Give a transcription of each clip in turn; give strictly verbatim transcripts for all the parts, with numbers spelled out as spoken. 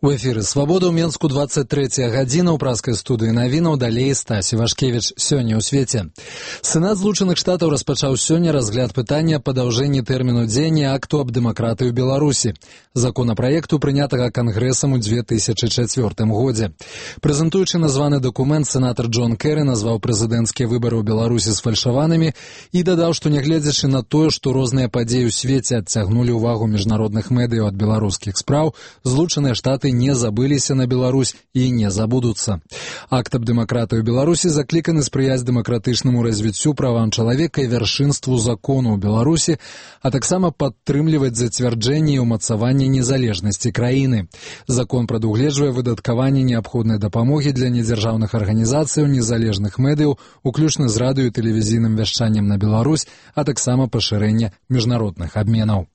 У эфіры «Свабода» ў Менску двадцать третья гадзіна ў праскай студыі навінаў, далей Стасі Вашкевіч. Сёння ў свеце. Сенат Злучаных Штатаў распачаў сёння разгляд пытання падаўжэння тэрміну дзеяння акту аб дэмакратыі ў Беларусі. Законапраекту, прынятага Кангрэсам у две тысячы чацвёртым годзе. Прэзентуючы названы дакумент, сенатар Джон Керры назваў прэзідэнцкія выбары ў Беларусі сфальшаванымі і дадаў, што нягледзячы на тое, што розныя падзеі ў свеце адцягнулі ўвагу міжнародных медыяў ад беларускіх спраў, Злучаныя Штаты не забыліся на Беларусь і не забудуцца. Акт аб дэмакратыі ў Беларусі закліканы спрыяць дэмакратычнаму развіццю правам чалавека і вяршынству закону ў Беларусі, а таксама падтрымліваць зацвярджэнне і ўмацаванне незалежнасці краіны. Закон прадугледжвае выдаткаванне неабходнай дапамогі для недзяржаўных арганізацыяў, незалежных медыяў, уключна з радыё і тэлевізійным вяшчаннем на Беларусь, а таксама пашырэнне міжнародных абменаў.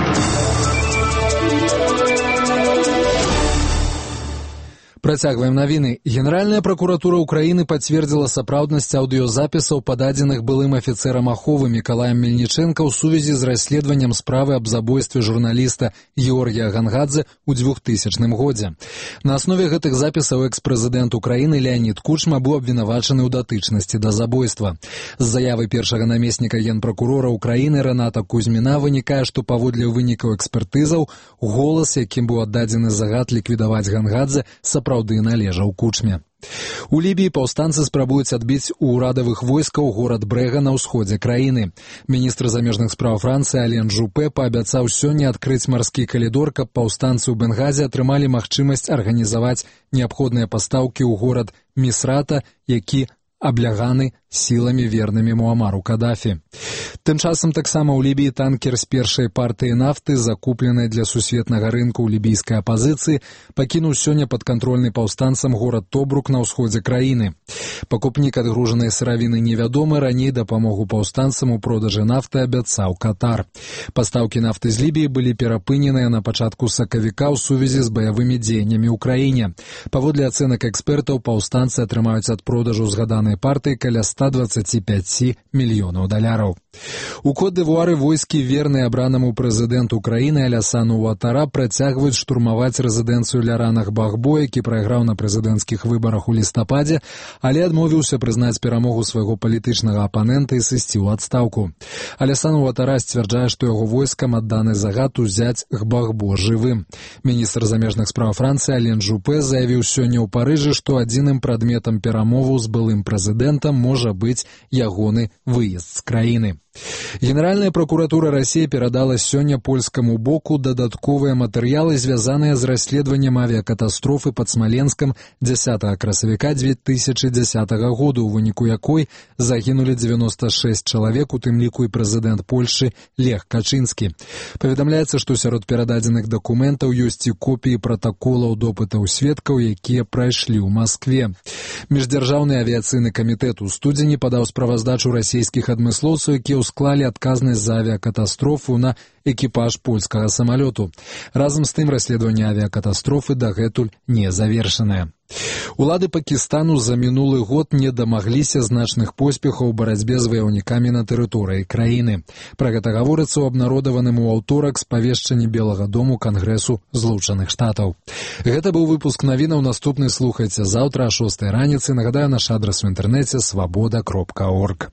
Працягваем навіны. Генеральная пракуратура Украіны пацвердзіла сапраўднасць аўдыёзапісаў, пададзеных былым афіцэрам аховы Мікалаем Мельнічэнка ў сувязі з расследаваннем справы аб забойстве журналіста Георгія Гангадзе ў двухтысячным годзе. На аснове гэтых запісаў экс-прэзідэнт Украіны Леонід Кучма быў абвінавачаны ў датычнасці да забойства. З заявы першага намесніка генпракурора Украіны Рэната Кузьміна вынікае, што паводле вынікаў экспертызаў голас, якім быў аддадзены загад ліквідаваць Гангадзе, сапраўды належаў Кучме. У Лібіі паўстанцы спрабуюць адбіць у ўрадавых войскаў горад Брэга на ўсходзе краіны. Міністр замежных спраў Францыі Ален Жупе паабяцаў сёння адкрыць марскі калідор, каб паўстанцы ў Бенгазе атрымалі магчымасць арганізаваць неабходныя пастаўкі ў горад Місрата, які абляганы сіламі вернымі Муамару Кадафі. Тым часам таксама ў Лібіі танкер з першай партыі нафты, закупленай для сусветнага рынку ў лібійскай апазіцыі, пакінуў сёння падкантрольны паўстанцам горад Тобрук на ўсходзе краіны. Пакупнік адгружанай сыравіны невядомы, раней дапамогу паўстанцам у продажы нафты абяцаў Катар. Пастаўкі нафты з Лібіі былі перапыненыя на пачатку сакавіка ў сувязі з баявымі дзеяннямі ў краіне. Паводле ацэнак экспертаў, паўстанцы атрымаюць ад продажу згаданай партыі каля ста дваццаці пяці мільёнаў даляраў. У Кот-д'Івуары войскі, верныя абранаму прэзідэнту краіны Алясану Уатара, працягваюць штурмаваць рэзідэнцыю Ляранах Багбо, які прайграў на прэзідэнцкіх выбарах у лістападзе, але адмовіўся прызнаць перамогу свайго палітычнага апанента і сысці ў адстаўку. Алясан Уатара сцвярджае, што яго войскам адданы загад узяць Багбо жывым. Міністр замежных спраў Францыі Ален Жупе заявіў сёння ў Парыжы, што адзіным прадметам перамоваў з былым прэзідэнтам можа быць ягоны выезд з краіны. Генеральная пракуратура Расіі перадала сёння польскаму боку дадатковыя матэрыялы, звязаныя з расследаваннем авіякатастрофы пад Смаленскам дзясятага красавіка две тысячы дзясятага году, у выніку якой загінулі дзевяноста шэсць чалавек, у тым ліку і прэзідэнт Польшчы Лех Качынскі. Паведамляецца, што сярод перададзеных дакументаў ёсць і копіі пратаколаў допытаў сведкаў, якія прайшлі ў Маскве. Міждзяржаўны авіяцыйны камітэт у студзені падаў справаздачу расійскіх адмыслоўцаў, якія склалі адказнасць за авіякатастрофу на экіпаж польскага самалёту. Разам з тым, расследаванне авіякатастрофы дагэтуль не завершанае. Улады Пакістану за мінулы год не дамагліся значных поспехаў у барацьбе з ваяўнікамі на тэрыторыі краіны. Пра гэта гаворыцца ў абнародаваным у аўторак спавешчанні Белага дому Кангрэсу Злучаных Штатаў. Гэта быў выпуск навінаў, наступны слухайце заўтра а шостай раніцы. Нагадаю, наш адрас у інтэрнэце свабода кропка орг.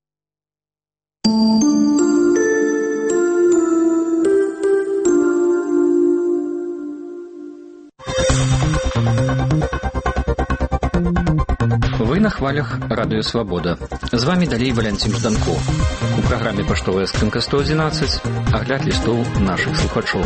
Вы на хвалях радыё Свабода. З вами далей Валянцін Жданко. У праграме «Паштовая скрынка сто адзінаццаць» агляд лістоў нашых слухачоў.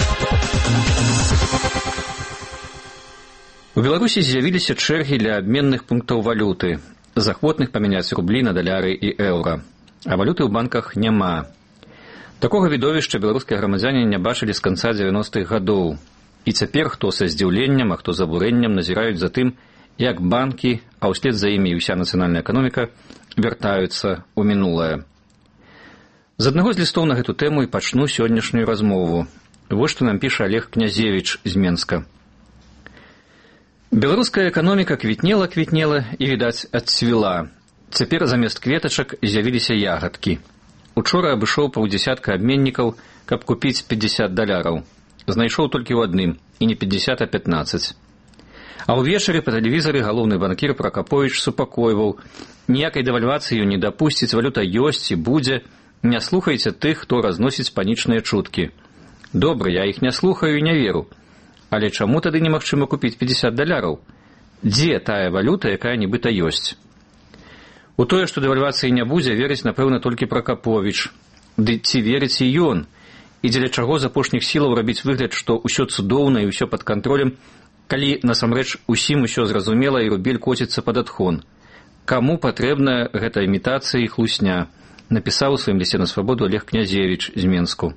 У Беларусі з'явіліся чэргі для абменных пунктаў валюты, захвотных памяняць рублі на даляры і еўра. А валюты ў банках няма. Такога відовішча беларускія грамадзяне не бачылі з канца дзевяностых гадоў. І цяпер хто са здзіўленнем, а хто з абурэннем назіраюць за тым, як банкі, а ўслед за імі і ўся нацыянальная эканоміка вяртаюцца ў мінулае. З аднаго з лістоў на гэту тэму і пачну сённяшнюю размову. Вось што нам піша Олег Князевіч з Менска. Беларуская эканоміка квітнела-квітнела і, відаць, адцвіла. Цяпер замест кветачак з'явіліся ягадкі. Учора абышоў паўдзясятка абменнікаў, каб купіць пятьдесят даляраў. знайшоў толькі ў адным, і не пятьдесят, а пятнадцать. А ўвечары па тэлевізары галоўны банкір Пракаповіч супакойваў: ніякай дэвальвацыі не дапусціць, валюта ёсць і будзе, не слухайце тых, хто разносіць панічныя чуткі. Добра, я іх не слухаю і не веру. Але чаму тады немагчыма купіць пятьдесят даляраў? Дзе тая валюта, якая нібыта ёсць? У тое, што дэвальвацыі не будзе, верыць, напэўна, толькі Пракаповіч. Ды ці верыць і ён? І дзеля чаго з апошніх сілаў рабіць выгляд, што ўсё цудоўна і ўсё пад кантролем, калі насамрэч усім усё зразумела і рубель коціцца пад адхон? Каму патрэбная гэта імітацыя і хлусня? Напісаў у сваім лісце на свабоду Олег Князевіч з Менску.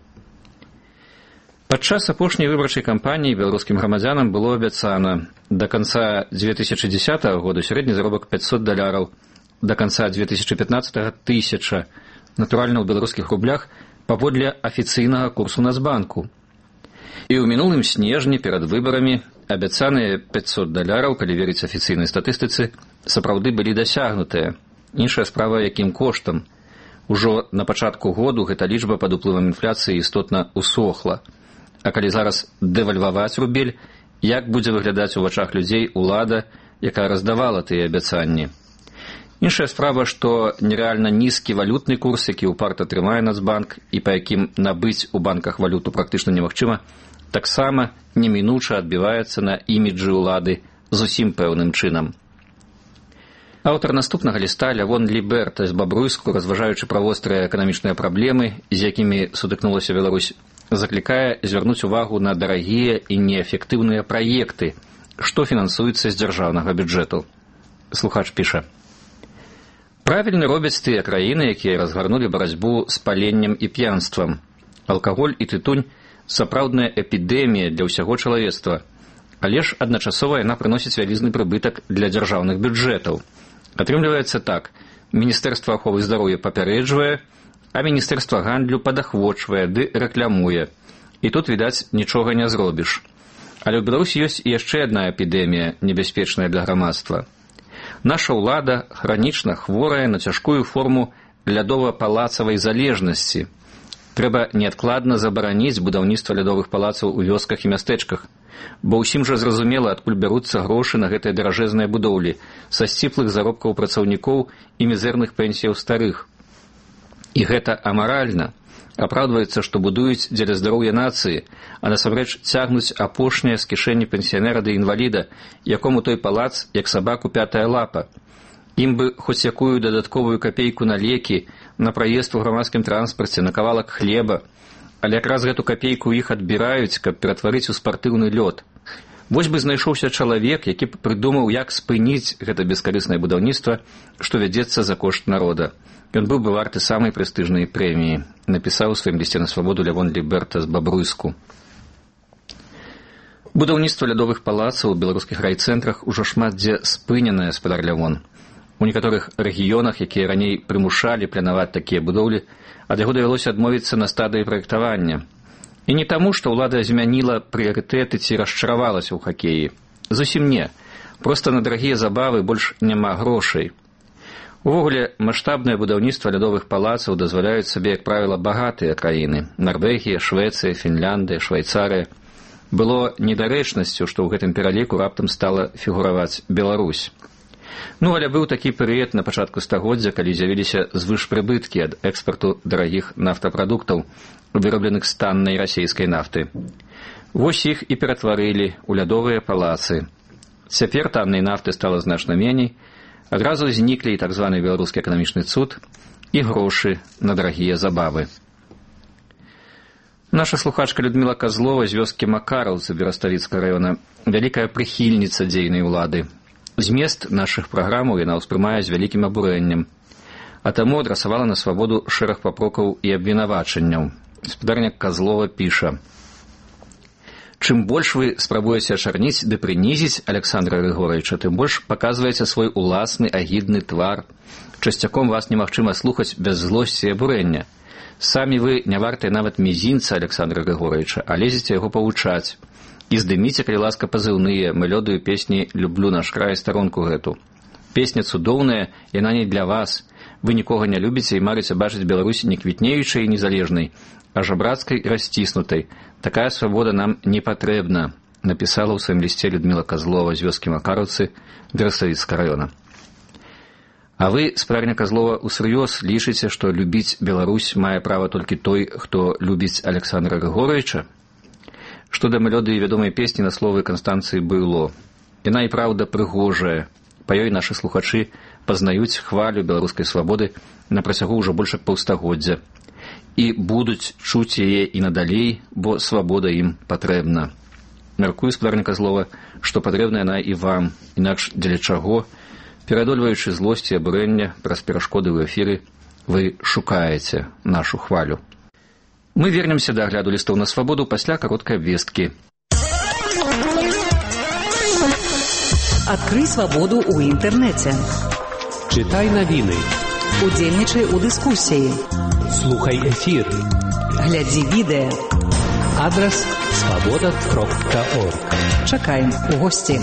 Падчас апошняй выбарчай кампаніі беларускім грамадзянам было абяцана: да канца две тысячи десятого года сярэдні заробак пятьсот даляраў, да канца две тысячи пятнадцатого тысяча, натуральна ў беларускіх рублях, паводле афіцыйнага курсу Нацбанку. І ў мінулым снежні перад выбарамі абяцаныя пятьсот даляраў, калі верыць афіцыйнай статыстыцы, сапраўды былі дасягнутыя. Іншая справа, якім коштам. Ужо на пачатку году гэта лічба пад уплывам інфляцыі істотна усохла. А калі зараз дэвальваваць рубель, як будзе выглядаць у вачах людзей улада, якая раздавала тыя абяцанні? Іншая справа, што нерэальна нізкі валютны курс, які ўпарта трымае Нацбанк і па якім набыць у банках валюту практычна немагчыма, таксама немінуча адбіваецца на іміджы ўлады зусім пэўным чынам. Аўтар наступнага ліста Лявон Ліберта з Бабруйску, разважаючы пра вострыя эканамічныя праблемы, з якімі сутыкнулася Беларусь, заклікае звярнуць увагу на дарагія і неэфектыўныя праекты, што фінансуецца з дзяржаўнага бюджэту. Слухач піша: правільна робяць тыя краіны, якія разгарнулі барацьбу з паленнем і п'янствам. Алкаголь і тытунь – сапраўдная эпідэмія для ўсяго чалавецтва, але ж адначасова яна прыносіць вялізны прыбытак для дзяржаўных бюджэтаў. Атрымліваецца так: Міністэрства аховы здароўя папярэджвае, а Міністэрства гандлю падахвочвае ды рэклямуе. І тут, відаць, нічога не зробіш. Але ў Беларусі ёсць і яшчэ адна эпідэмія, небяспечная для грамадства. Наша ўлада хранічна хворая на цяжкую форму лядова-палацавай залежнасці. Трэба неадкладна забараніць будаўніцтва лядовых палацаў у вёсках і мястэчках, бо ўсім жа зразумела, адкуль бяруцца грошы на гэтыя даражэзныя будоўлі, са сціплых заробкаў працаўнікоў і мізэрных пенсіяў старых. І гэта амаральна. Апраўдваецца, што будуюць дзеля здароўя нацыі, а насамрэч цягнуць апошняе з кішэні пенсіянера ды інваліда, якому той палац, як сабаку пятая лапа. Ім бы хоць якую дадатковую капейку на лекі, на праезд у грамадскім транспарце, на кавалак хлеба, але якраз гэту капейку іх адбіраюць, каб ператварыць у спартыўны лёд. Вось бы знайшоўся чалавек, які б прыдумаў, як спыніць гэта бескарыснае будаўніцтва, што вядзецца за кошт народа. Ён быў бы варты самай прэстыжнай прэміі, напісаў у сваім лісце на свабоду Лявон Ліберта з Бабруйску. Будаўніцтва лядовых палацаў у беларускіх райцэнтрах ужо шмат дзе спыненае, спадар Лявон. У некаторых рэгіёнах, якія раней прымушалі планаваць такія будоўлі, ад яго давялося адмовіцца на стадыі праектавання. І не таму, што ўлада змяніла прыярытэты ці расчаравалася ў хакеі. Зусім не. Проста на дарагія забавы больш няма грошай. Увогуле, маштабнае будаўніцтва лядовых палацаў дазваляюць сабе, як правіла, багатыя краіны – Нарвегія, Швецыя, Фінляндыя, Швайцарыя. Было недарэчнасцю, што ў гэтым пераліку раптам стала фігураваць Беларусь. Ну, але быў такі перыяд на пачатку стагоддзя, калі з'явіліся звышпрыбыткі ад экспарту дарагіх нафтапрадуктаў, вырабленых з таннай расійскай нафты. Вось іх і ператварылі ў лядовыя палацы. Цяпер таннай нафты стала значна меней, адразу зніклі і так званы беларускі эканамічны цуд і грошы на дарагія забавы. Наша слухачка Людмила Козлова з вёскі Макараўцы Бераставіцкага раёна, вялікая прыхільніца дзейнай улады. Змест нашых праграмаў яна ўспрымае з вялікім абурэннем, а таму адрасавала на свабоду шэраг папрокаў і абвінавачанняў. Спадарня Козлова піша: чым больш вы спрабуеце ачарніць ды прынізіць Александра Григоровича, тым больш паказваеце свой уласны агідны твар. Часцяком вас немагчыма слухаць без злосці і абурэння. Самі вы не вартыя нават мізінца Александра Григоровича, а лезеце яго павучаць. І здыміце, калі ласка, пазыўныя, мелодыю песні «Люблю наш край» старонку гэту. Песня цудоўная, яна не для вас. Вы нікога не любіце і марыце бачыць Беларусь не квітнеючай і незалежнай, а жабрацкай і расціснутай. Такая свабода нам не патрэбна, напісала ў сваім лісце Людміла Козлова з вёскі Макараўцы Берасавіцкага раёна. А вы, спадарня Козлова, усур'ёз лічыце, што любіць Беларусь мае права толькі той, хто любіць Александра Григоровича? Што да мелодыі вядомай песні на словы Канстанцыі Было. Яна і праўда прыгожая. Па ёй нашы слухачы пазнаюць хвалю беларускай свабоды на працягу ўжо больш як паўстагоддзя. І будуць чуць яе і надалей, бо свабода ім патрэбна. Мяркую, спадарня Козлова, што патрэбна яна і вам, інакш дзеля чаго, пераадольваючы злосць і абурэнне праз перашкоды ў эфіры, вы шукаеце нашу хвалю. Мы вернемся да агляду лістоў на свабоду пасля кароткай абвесткі. Адкрый свабоду ў інтэрнэце. Чытай навіны. Удзельнічай у дыскусіі. Слухай эфір. Глядзі відэа. Адрас свабода кропка орг. Чакаем у госці.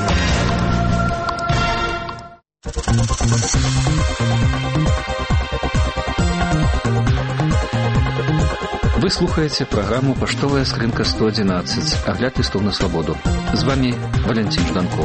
Вы слухаеце праграму «Паштовая скрынка сто адзінаццаць», агляд лістоў на свабоду. З вами Валентин Жданко.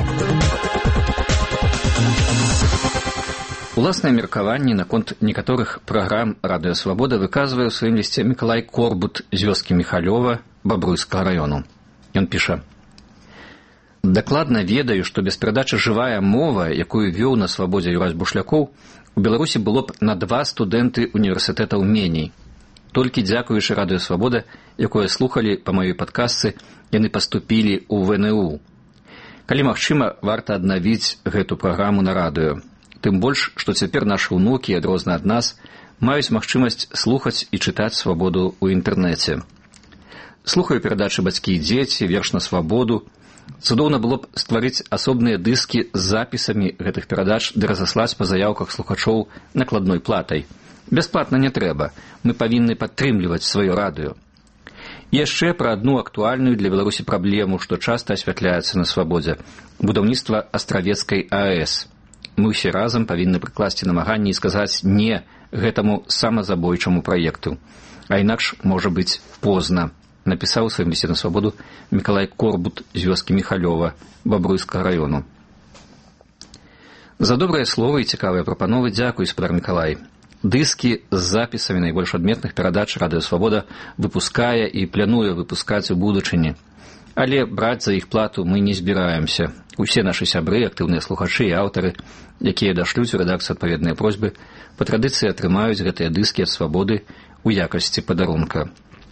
Уласнае меркаванне наконт некаторых праграм «Радыё Свабода» выказвае ў сваім лісце Мікалай Корбут з вёскі Міхалёва Бабруйскага раёну. Ён піша: «Дакладна ведаю, што без перадачы «Жывая мова», якую вёў на свабодзе Юрась Бушлякоў, у Беларусі было б на два студэнты універсітэтаў меней. Толькі дзякуючы «Радыё Свабода», якое слухалі па маёй падкастцы, яны паступілі ў вэ эн у. Калі магчыма, варта аднавіць гэту праграму на радыё. Тым больш, што цяпер нашы ўнукі, адрозна ад нас, маюць магчымасць слухаць і чытаць свабоду ў інтэрнэце. Слухаю перадачы «Бацькі і дзеці», «Верш на свабоду». Цудоўна было б стварыць асобныя дыскі з запісамі гэтых перадач ды разаслаць па заяўках слухачоў накладной платай. Бясплатна не трэба. Мы павінны падтрымліваць сваё радыё. І яшчэ пра адну актуальную для Беларусі праблему, што часта асвятляецца на свабодзе – будаўніцтва Астравецкай а эс. Мы ўсе разам павінны прыкласці намаганні і сказаць «не» гэтаму самазабойчаму праекту. А інакш можа быць позна, напісаў у сваім лісце на свабоду Мікалай Корбут з вёскі Міхалёва Бабруйскага раёну. За добрыя словы і цікавыя прапановы дзякуй, спадар Мікалай. Дыскі з запісамі найбольш адметных перадач «Радыё Свабода» выпускае і плануе выпускаць у будучыні. Але браць за іх плату мы не збіраемся. Усе нашы сябры, актыўныя слухачы і аўтары, якія дашлюць у рэдакцыю адпаведныя просьбы, па традыцыі атрымаюць гэтыя дыскі ад свабоды ў якасці падарунка.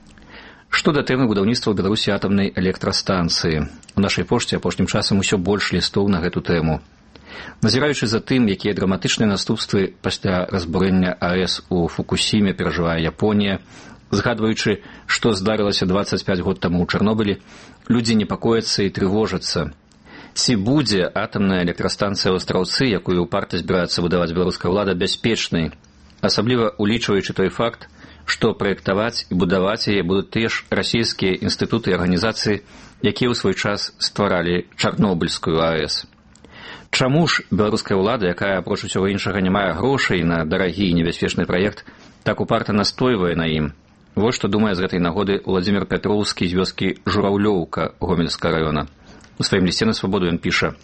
Што да тэмы будаўніцтва ў Беларусі атамнай электрастанцыі. У нашай пошце апошнім часам усё больш лістоў на гэту тэму. Назіраючы за тым, якія драматычныя наступствы пасля разбурэння а эс у Фукусіме перажывае Японія, згадваючы, што здарылася дваццаць пяць год таму ў Чарнобылі, людзі непакояцца і трывожацца. Ці будзе атамная электрастанцыя ў Астраўцы, якую ўпарта збіраецца выдаваць беларуская ўлада, бяспечнай, асабліва улічваючы той факт, што праектаваць і будаваць яе будуць тыя ж расійскія інстытуты і арганізацыі, якія ў свой час стваралі Чарнобыльскую а эс. Чаму ж беларуская ўлада, якая, апроч усяго іншага, не мае грошай на дарагі і небяспечны праект, так упарта настойвае на ім? Вось што думае з гэтай нагоды Владзімір Пятроўскі з вёскі Жураўлёўка Гомельскага раёна. У сваім лісце на свабоду ён піша: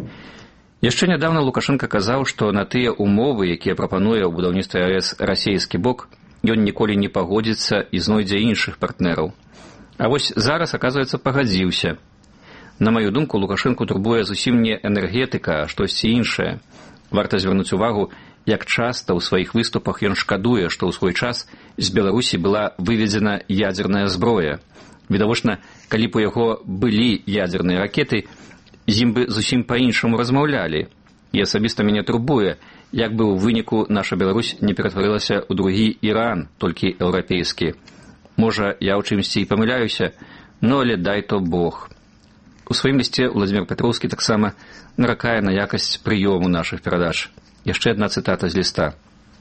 «Яшчэ нядаўна Лукашенка казаў, што на тыя умовы, якія прапануе ў будаўніцтве а эс расійскі бок, ён ніколі не пагодзіцца і знойдзе іншых партнераў. А вось зараз, аказваецца, пагадзіўся. На маю думку, Лукашенку турбуе зусім не энергетыка, а штосьці іншае. Варта звярнуць увагу, як часта ў сваіх выступах ён шкадуе, што ў свой час з Беларусі была выведзена ядзерная зброя. Відавочна, калі б у яго былі ядзерныя ракеты, з ім бы зусім па-іншаму размаўлялі. І асабіста мяне турбуе, як бы ў выніку наша Беларусь не ператварылася ў другі Іран, толькі еўрапейскі. Можа, я ў чымсьці і памыляюся, но але дай то Бог». У сваім лісце Владзімір Пятроўскі таксама наракае на якасць прыёму нашых перадач. Яшчэ адна цытата з ліста.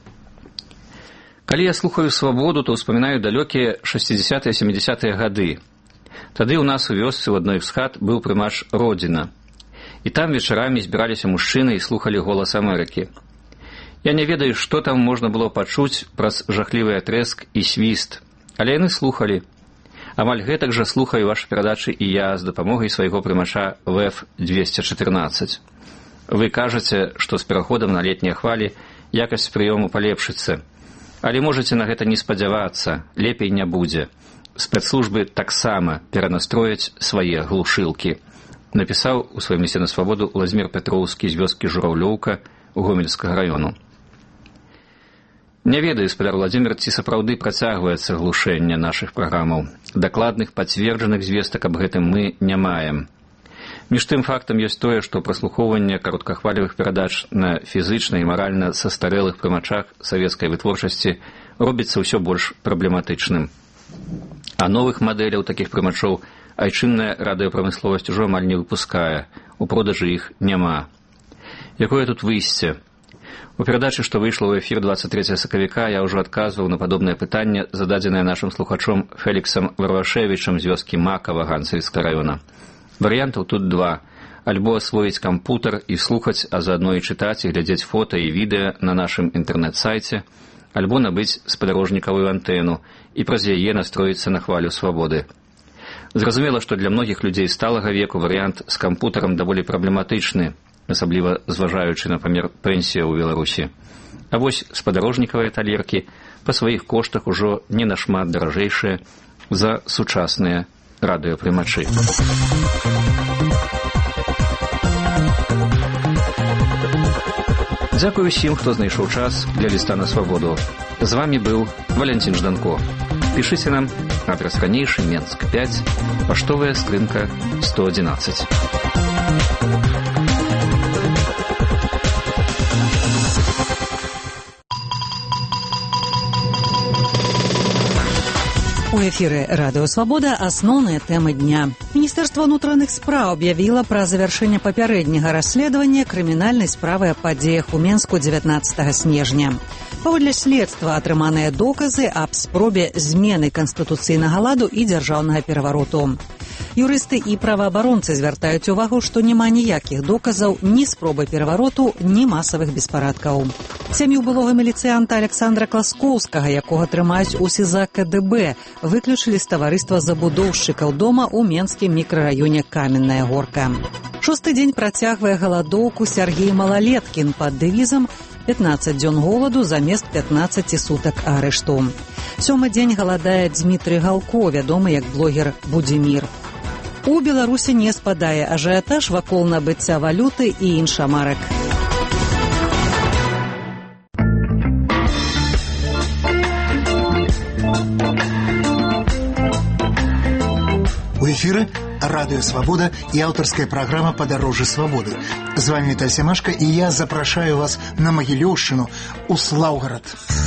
«Калі я слухаю свабоду, то ўспамінаю далёкія шэсцідзесятыя-сямідзесятыя гады. Тады ў нас у вёсцы ў адной з хат быў прымач «Родзіна». І там вечарамі збіраліся мужчыны і слухалі голас Амерыкі. Я не ведаю, што там можна было пачуць праз жахлівы трэск і свіст, але яны слухалі. Амаль гэтак жа слухаю вашы перадачы і я з дапамогай свайго прымача вэ эф двести чатырнаццаць. Вы кажаце, што з пераходам на летнія хвалі якасць прыёму палепшыцца. Але можаце на гэта не спадзявацца, лепей не будзе. Спецслужбы таксама перанастрояць свае глушылкі. Напісаў у сваім лісце на свабоду Владзімір Пятроўскі з вёскі Жураўлёўка Гомельскага раёну. Не ведаю, спадар Владзімір, ці сапраўды працягваецца глушэнне нашых праграмаў. Дакладных пацверджаных звестак аб гэтым мы не маем. Між тым фактам ёсць тое, што праслухоўванне кароткахвалевых перадач на фізычна і маральна састарэлых прымачах савецкай вытворчасці робіцца ўсё больш праблематычным. А новых мадэляў такіх прымачоў айчынная радыёпрамысловасць ужо амаль не выпускае, у продажы іх няма. Якое тут выйсце? У перадачы, што выйшла ў эфір двадцать трэцяга сакавіка, я ўжо адказваў на падобнае пытанне, зададзенае нашым слухачом Феліксам Варвашевічам з вёскі Макава Ганцавіцкага раёна. Варыянтаў тут два. Альбо асвоіць кампутар і слухаць, а заадно і чытаць і глядзець фота і відэа на нашым інтэрнэт-сайце, альбо набыць спадарожнікавую антэну і праз яе настроіцца на хвалю свабоды. Зразумела, што для многіх людзей сталага веку варыянт з кампутарам даволі праблематычны, асабліва зважаючы на памер пенсіі ў Беларусі. А вось спадарожнікавыя талеркі па сваіх коштах ужо не нашмат даражэйшыя за сучасныя радыёпрымачы. Дзякую усім, хто знайшоў час для ліста на свабоду. З вамі быў Валянцін Жданко. Пішыце нам, адрес ранейшы, Менск пять, паштовая скрынка сто одиннадцать. У эфіры радыё «Свабода» асноўныя тэмы дня. Міністэрства ўнутраных спраў аб'явіла пра завяршэнне папярэдняга расследавання крымінальнай справы аб падзеях у Менску дзевятнаццатага снежня. Паводле следства атрыманыя доказы аб спробе змены канстытуцыйнага ладу і дзяржаўнага перавароту. Юрысты і праваабаронцы звяртаюць увагу, што няма ніякіх доказаў ні спробы перавароту, ні масавых беспарадкаў. Сям'ю былога міліцыянта Александра Класкоўскага, якога трымаюць у СІЗА ка дэ бэ, выключылі з таварыства забудоўшчыкаў дома ў менскім мікрараёне Каменная Горка. Шосты дзень працягвае галадоўку Сяргей Малалеткін пад дэвізам пятнаццаць дзён голаду замест пятнаццаці сутак арышту. Сёмы дзень галадае Дзмітрый Галко, вядомы як блогер «Будзімір». У Беларусі не спадае ажыятаж вакол набыцця валюты і іншамарак. У эфіры радыё «Свабода» і аўтарская праграма «Падарожжа свабоды». З вами Віталь Семашка, і я запрашаю вас на Магілёўшчыну, у Слаўгарад.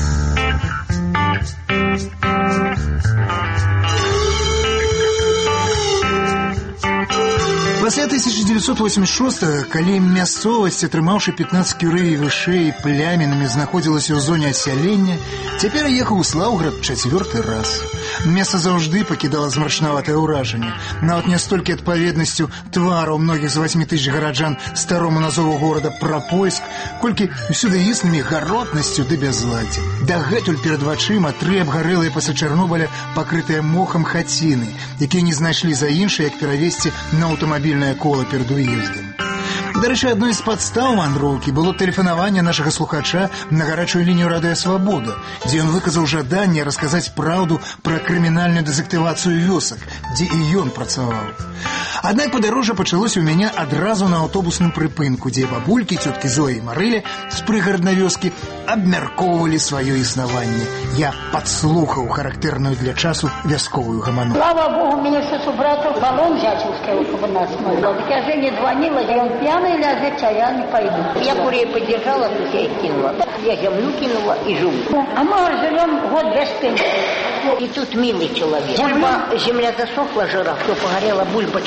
Пасля тысяча девятьсот восемьдесят шостага, калі мясцовасць, атрымаўшы пятнаццаць кюрэй і вышэй плямінамі, знаходзілася ў зоне асялення, цяпер ехаў у Слаўгарад чацвёрты раз. Месца заўжды пакідала змрачнаватае ўражанне. Нават не столькі адпаведнасцю твараў многіх з восьмі тысяч гараджан старому назову горада Прапольск, колькі ўсюды існымі гаротнасцю ды бязладдзем. Дагэтуль перад вачыма тры абгарэлыя пасля Чарнобыля пакрытыя мохам хаціны, якія не знайшлі за іншае, як перавесці на аўтамабільнае кола перад уездам. Дарэчы, адной з падстаў вандроўкі было тэлефанаванне нашага слухача на гарачую лінію радыё «Свабода», дзе ён выказаў жаданне расказаць праўду пра крымінальную дэзактывацыю вёсак, дзе і ён працаваў. Аднак падарожжа пачалося ў мяне адразу на аўтобусным прыпынку, дзе бабулькі, цёткі Зоя і Марыля з прыгараднай вёскі абмяркоўвалі сваё існаванне. Я падслухаў характэрную для часу вясковую гаману. Слава Богу, мне сейчас у брата баллон Жачевская около нас смотрел. Так я Жене звонила, и он пьяный ляжет, а я не пойду. Я курей поддержала, тут я их кинула. Я землю кинула и живу. А мы живем год без пенсии. И тут милый человек. Бульба, земля засохла, жира, все погорела, бульбочка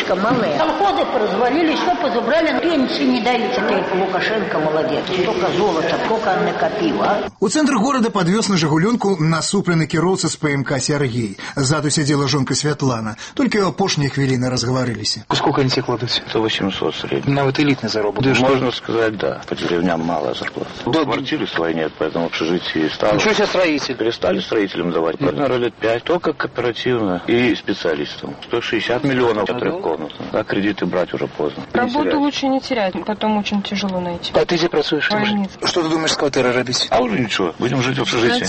слишком малые. Колхозы поразвалили, все позабрали, пенсии не дают. Теперь Лукашенко молодец. Столько золота, сколько он накопил, а? У цэнтру горада падвёз на «Жигуленку» насуплены кіроўца з ПМК Сергей. Ззаду сядзела жонка Святлана. Толькі ў апошнія хвіліны разгаварыліся. Сколько они тебе кладут? Это восемьсот средний. На вот элитный заработок. Да, можно сказать, да. По деревням малая зарплата. Да, квартиры своей нет, поэтому общежитие стало. Ничего себе строитель. Перестали строителям давать. Наверное, лет пять. Только кооперативно и специалистам. сто шестьдесят миллионов по трехкомнатным. А кредиты брать уже поздно. Работу лучше не терять, потом очень тяжело найти. А ты где працуешь? Что ты думаешь с квартирой робить? А уже ничего. Будем жить в общежитии.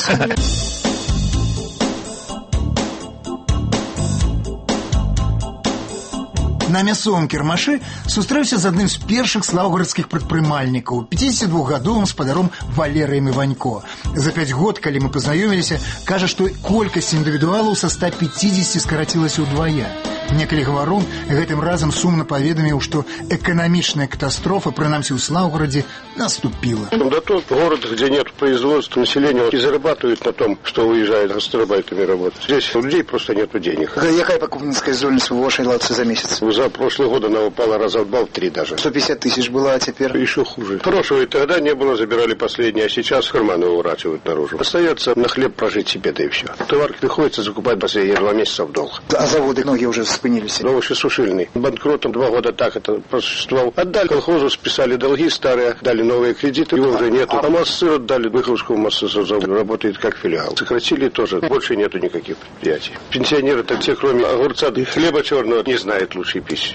На мясовым кірмашы сустрэўся з адным з першых слаўгарадскіх прадпрымальнікаў, пяцідзесятдвухгадовым спадаром Валерыем Іванько. За пяць год, калі мы пазнаёміліся, кажа, што колькасць індывідуалаў са ста пяцідзесяці скарацілася ўдвая. Некалі гаварун гэтым разам сумна паведаміў, што эканамічная катастрофа, прынамсі ў Слаўгарадзе, наступила. Да тот город, где нет производства, населения и зарабатывают на том, что уезжают гастарбайтерами работать. Здесь у людей просто нет денег. Какая покупницкая стоимость в вашей лавке за месяц? За прошлый год она упала раза в два, в три даже. сто пятьдесят тысяч была, а теперь? Еще хуже. Прошлого и тогда не было, забирали последние, а сейчас карманы уворачивают наружу. Остается на хлеб прожить себе, да и все. Товар приходится закупать последние два месяца в долг. А заводы многие уже спынились? Овощесушильный. Банкротом два года так это просуществовал. Отдали колхозу, списали долги старые, дали новые кредиты, его уже нету. А Моссыр отдали Выховскому массозаводу, работает как филиал. Сократили тоже, больше нету никаких предприятий. Пенсионеры-то все, кроме огурца и хлеба черного, не знают лучшей пищи.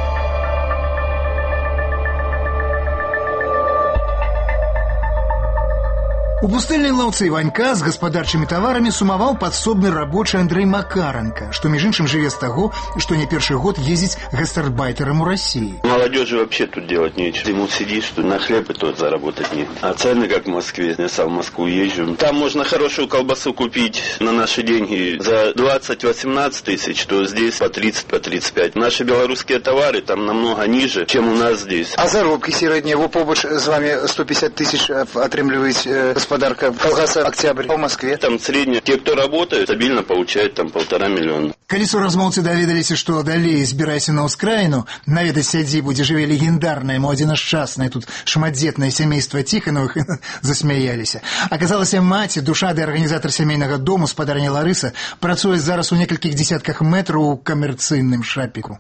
У пустэльнай лаўцы Іванька з гаспадарчымі таварамі сумаваў падсобны рабочы Андрэй Макаранка, што, між іншым, жыве з таго, што не першы год ездзіць гастарбайтерам у России. Молодежи вообще тут делать нечего. Ему сидишь, тут на хлеб и тот заработать нет. А цены как в Москве. Я сам в Москву езжу. Там можно хорошую колбасу купить на наши деньги за двадцать-восемнадцать тысяч, то здесь по тридцать, по тридцать пять. Наши белорусские товары там намного ниже, чем у нас здесь. А заробки средние? Во побач с вами сто пятьдесят тысяч отрымливаете подарка колгаса «Октябрь» в Москве. Там среднее. Те, кто работает, стабильно получают там полтора миллиона. Калі суразмоўцы даведаліся, што далей збірайся на ўскраіну, наведаць сядзібу, дзе жыве легендарнае, мо адзінашчаснае тут шматдзетнае сямейства Ціхановых, засмяяліся. Аказалася, маці, душа ды арганізатар сямейнага дому, спадарня Ларыса, працуе зараз у некалькіх дзесятках метраў у камерцыйным шапіку.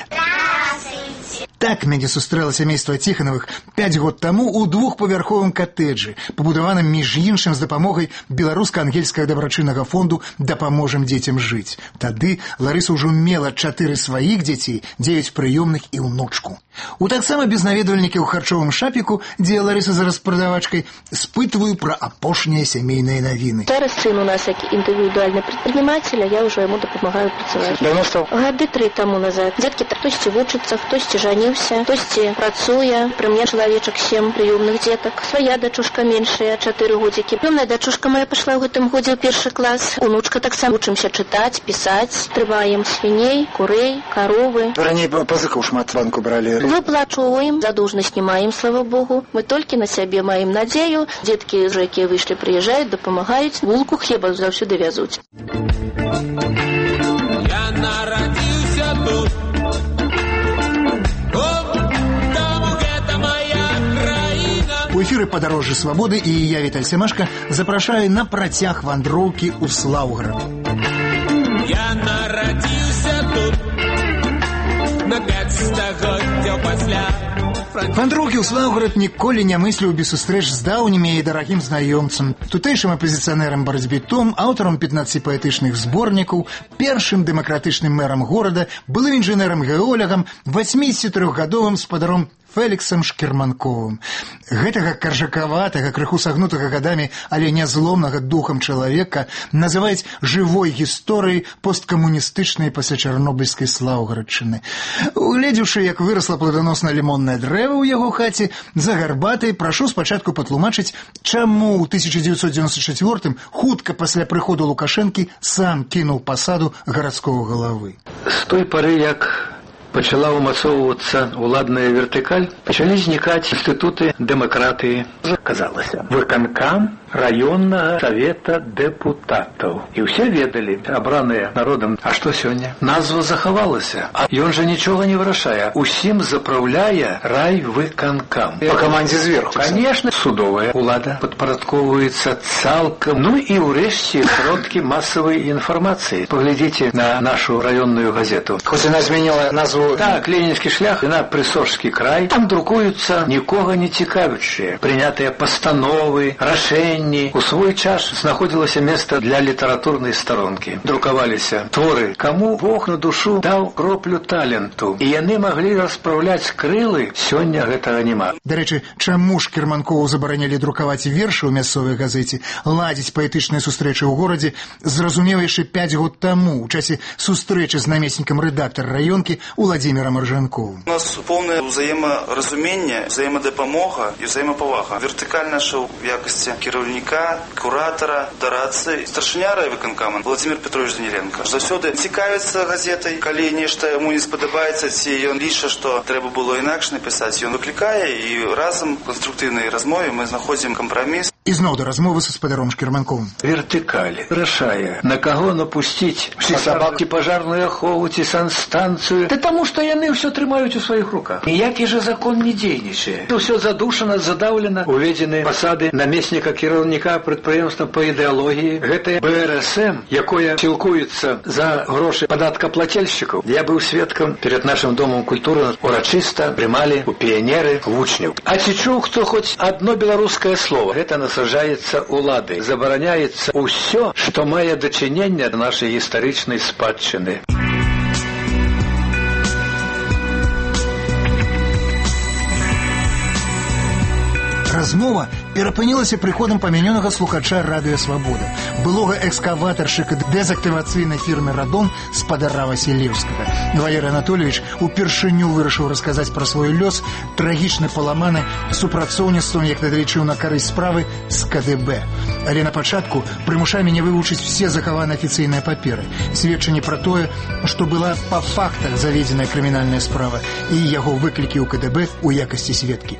Так мяне сустрэла сямейства Ціхановых пяць год таму ў двухпавярховым катэджы, пабудаваным між іншым з дапамогай беларуска-ангельскага дабрачыннага фонду «Дапаможам дзецям жыць». Тады Ларыса ўжо мела чатыры сваіх дзяцей, дзевяць прыёмных і ўнучку. У таксама безнаведвальнікі ў харчовым шапіку, дзе Ларыса зараз прадавачкай, спытваю пра апошнія сямейныя навіны. Зараз сын у нас як індывідуальны прадпрымацель, а я ўжо яму дапамагаю працаваць. Давно стаў? Гады тры таму назад. Дзеткі хтосьці вучыцца, хтосьці жаніўся, хтосьці працуе. Пры мне чалавечак сем прыёмных дзетак. Свая дачушка меншая, чатыры годзікі. Прыёмная дачушка моя пайшла ў гэтым годзе ў першы клас. Унучка таксама вучымся чытаць, пісаць. Трываем свіней, курэй, каровы. Раней пазыкаў шмат банку бралі. Выплачиваем, задолженность не маем, слава богу. Мы только на себе маем надею. Детки, якія вышли, приезжают, допомагають. Булку хлеба заўсёды вязуть. Я народился тут. У эфіры «Падарожжа свабоды» і я, Віталь Семашка, запрашаю на працяг вандроўкі ў Слаўград. Я народился тут. На пять стагоддзяў пасля. Вандроўкі ў Слаўград ніколі не мысліў без сустрэч з даўнімі і дарагім знаёмцам, тутэйшым апазіцыянерам барацьбітом, аўтарам пятнаццаці паэтычных зборнікаў, першым дэмакратычным мэрам горада, былым інжынерам-геолягам, васьмідзесятітрохгадовым спадаром Феліксам Шкерманковым. Гэтага каржакаватага, крыху сагнутага гадамі, але нязломнага духам чалавека называюць жывой гісторыяй посткамуністычнай пасля чарнобыльскай Слаўгарадчыны. Угледзеўшы, як вырасла пладаносна лімоннае дрэва ў яго хаце, за гарбатай прашу спачатку патлумачыць, чаму ў тысяча дзевяцьсот дзевяносто чацвёртым хутка пасля прыходу Лукашэнкі сам кінуў пасаду гарадскога галавы. З той пары, як пачала ўмацоўвацца ўладная вертыкаль, пачалі знікаць інстытуты дэмакратыі. Казалася, выканкам раённага савета дэпутатаў. І ўсе ведалі, абраныя народам. А што сёння? Назва захавалася. А ён жа нічога не вырашае. Усім запраўляе райвыканкам. По камандзе зверху. Конечно, судовая улада падпарадковваецца цалкам. Ну і ўрэшце сродкі масавай інфармацыі. Паглядзіце на нашу раённую газету. Хоць яна змяніла назву... Так, Ленінскі шлях на Прысожскі край. Там друкуюцца нікога не цікавячыя. Прынятыя пастановы, рашэнні. У свой час знаходзілася месца для літаратурнай старонкі. Друкаваліся творы, каму Бог на душу даў кроплю таленту. І яны маглі распраўляць крылы. Сёння гэтага няма. Дарэчы, чаму ж Кірманкову забаранялі друкаваць вершы ў мясцовай газеце, ладзіць паэтычныя сустрэчы ў горадзе, зразумеў яшчэ пяць год таму у часе сустрэчы з намеснікам рэдактара раёнкі Уладзімірам Аржанковым. У нас поўнае ўзаемаразуменне, ўзаемадапамога і ўзаемапавага. Вертыкальна шоў в якасці кіраўніка, куратара, дарадцы, старшыня райвыканкама Владзімір Петрович Даніленко. Заўсёды цікавіцца газетай, калі нешта яму не спадабаецца, ці ён лічыць, што трэба было інакш напісаць, ён выклікае, і разам в канструктыўнай размове мы знаходзім кампраміс. І зноў да размовы са спадаром Шкірманковым. Вертыкаль рашае, на каго напусціць ці сабакі пажарную ахову, ці санстанцыю. Та таму, што яны ўсё трымаюць у сваіх руках. Ніякі жа закон не дзейнічае. Усё задушана, задаўлена, уведзены пасады намесніка кіраўніка прадпрыемства па ідэалогіі. Гэтае бэ эр эс эм, якое сілкуецца за грошы падаткаплацельшчыкаў. Я быў сведкам перад нашым домам культуры, урачыста прымалі у піянеры вучняў. А ці чуў хто хоць адно беларускае слово? Гэта насаджаецца улады. Забараняецца ўсё, што мае дачыненне да нашай гістарычнай спадчыны. Размова перапынілася прыходам памянёнага слухача радыё «Свабода», былога экскаватаршчыка дэзактывацыйнай фірмы «Радон» спадара Васілеўскага. Валерый Анатольевич упершыню вырашыў расказаць пра свой лёс, трагічна паламаны супрацоўніцтвам, як надлічыў на карысць справы, з ка дэ бэ. Але на пачатку прымушае мяне вывучыць все захаваныя афіцыйныя паперы, сведчанні пра тое, што была па фактах заведзеная крымінальная справа, і яго выклікі ў ка дэ бэ ў якасці сведкі.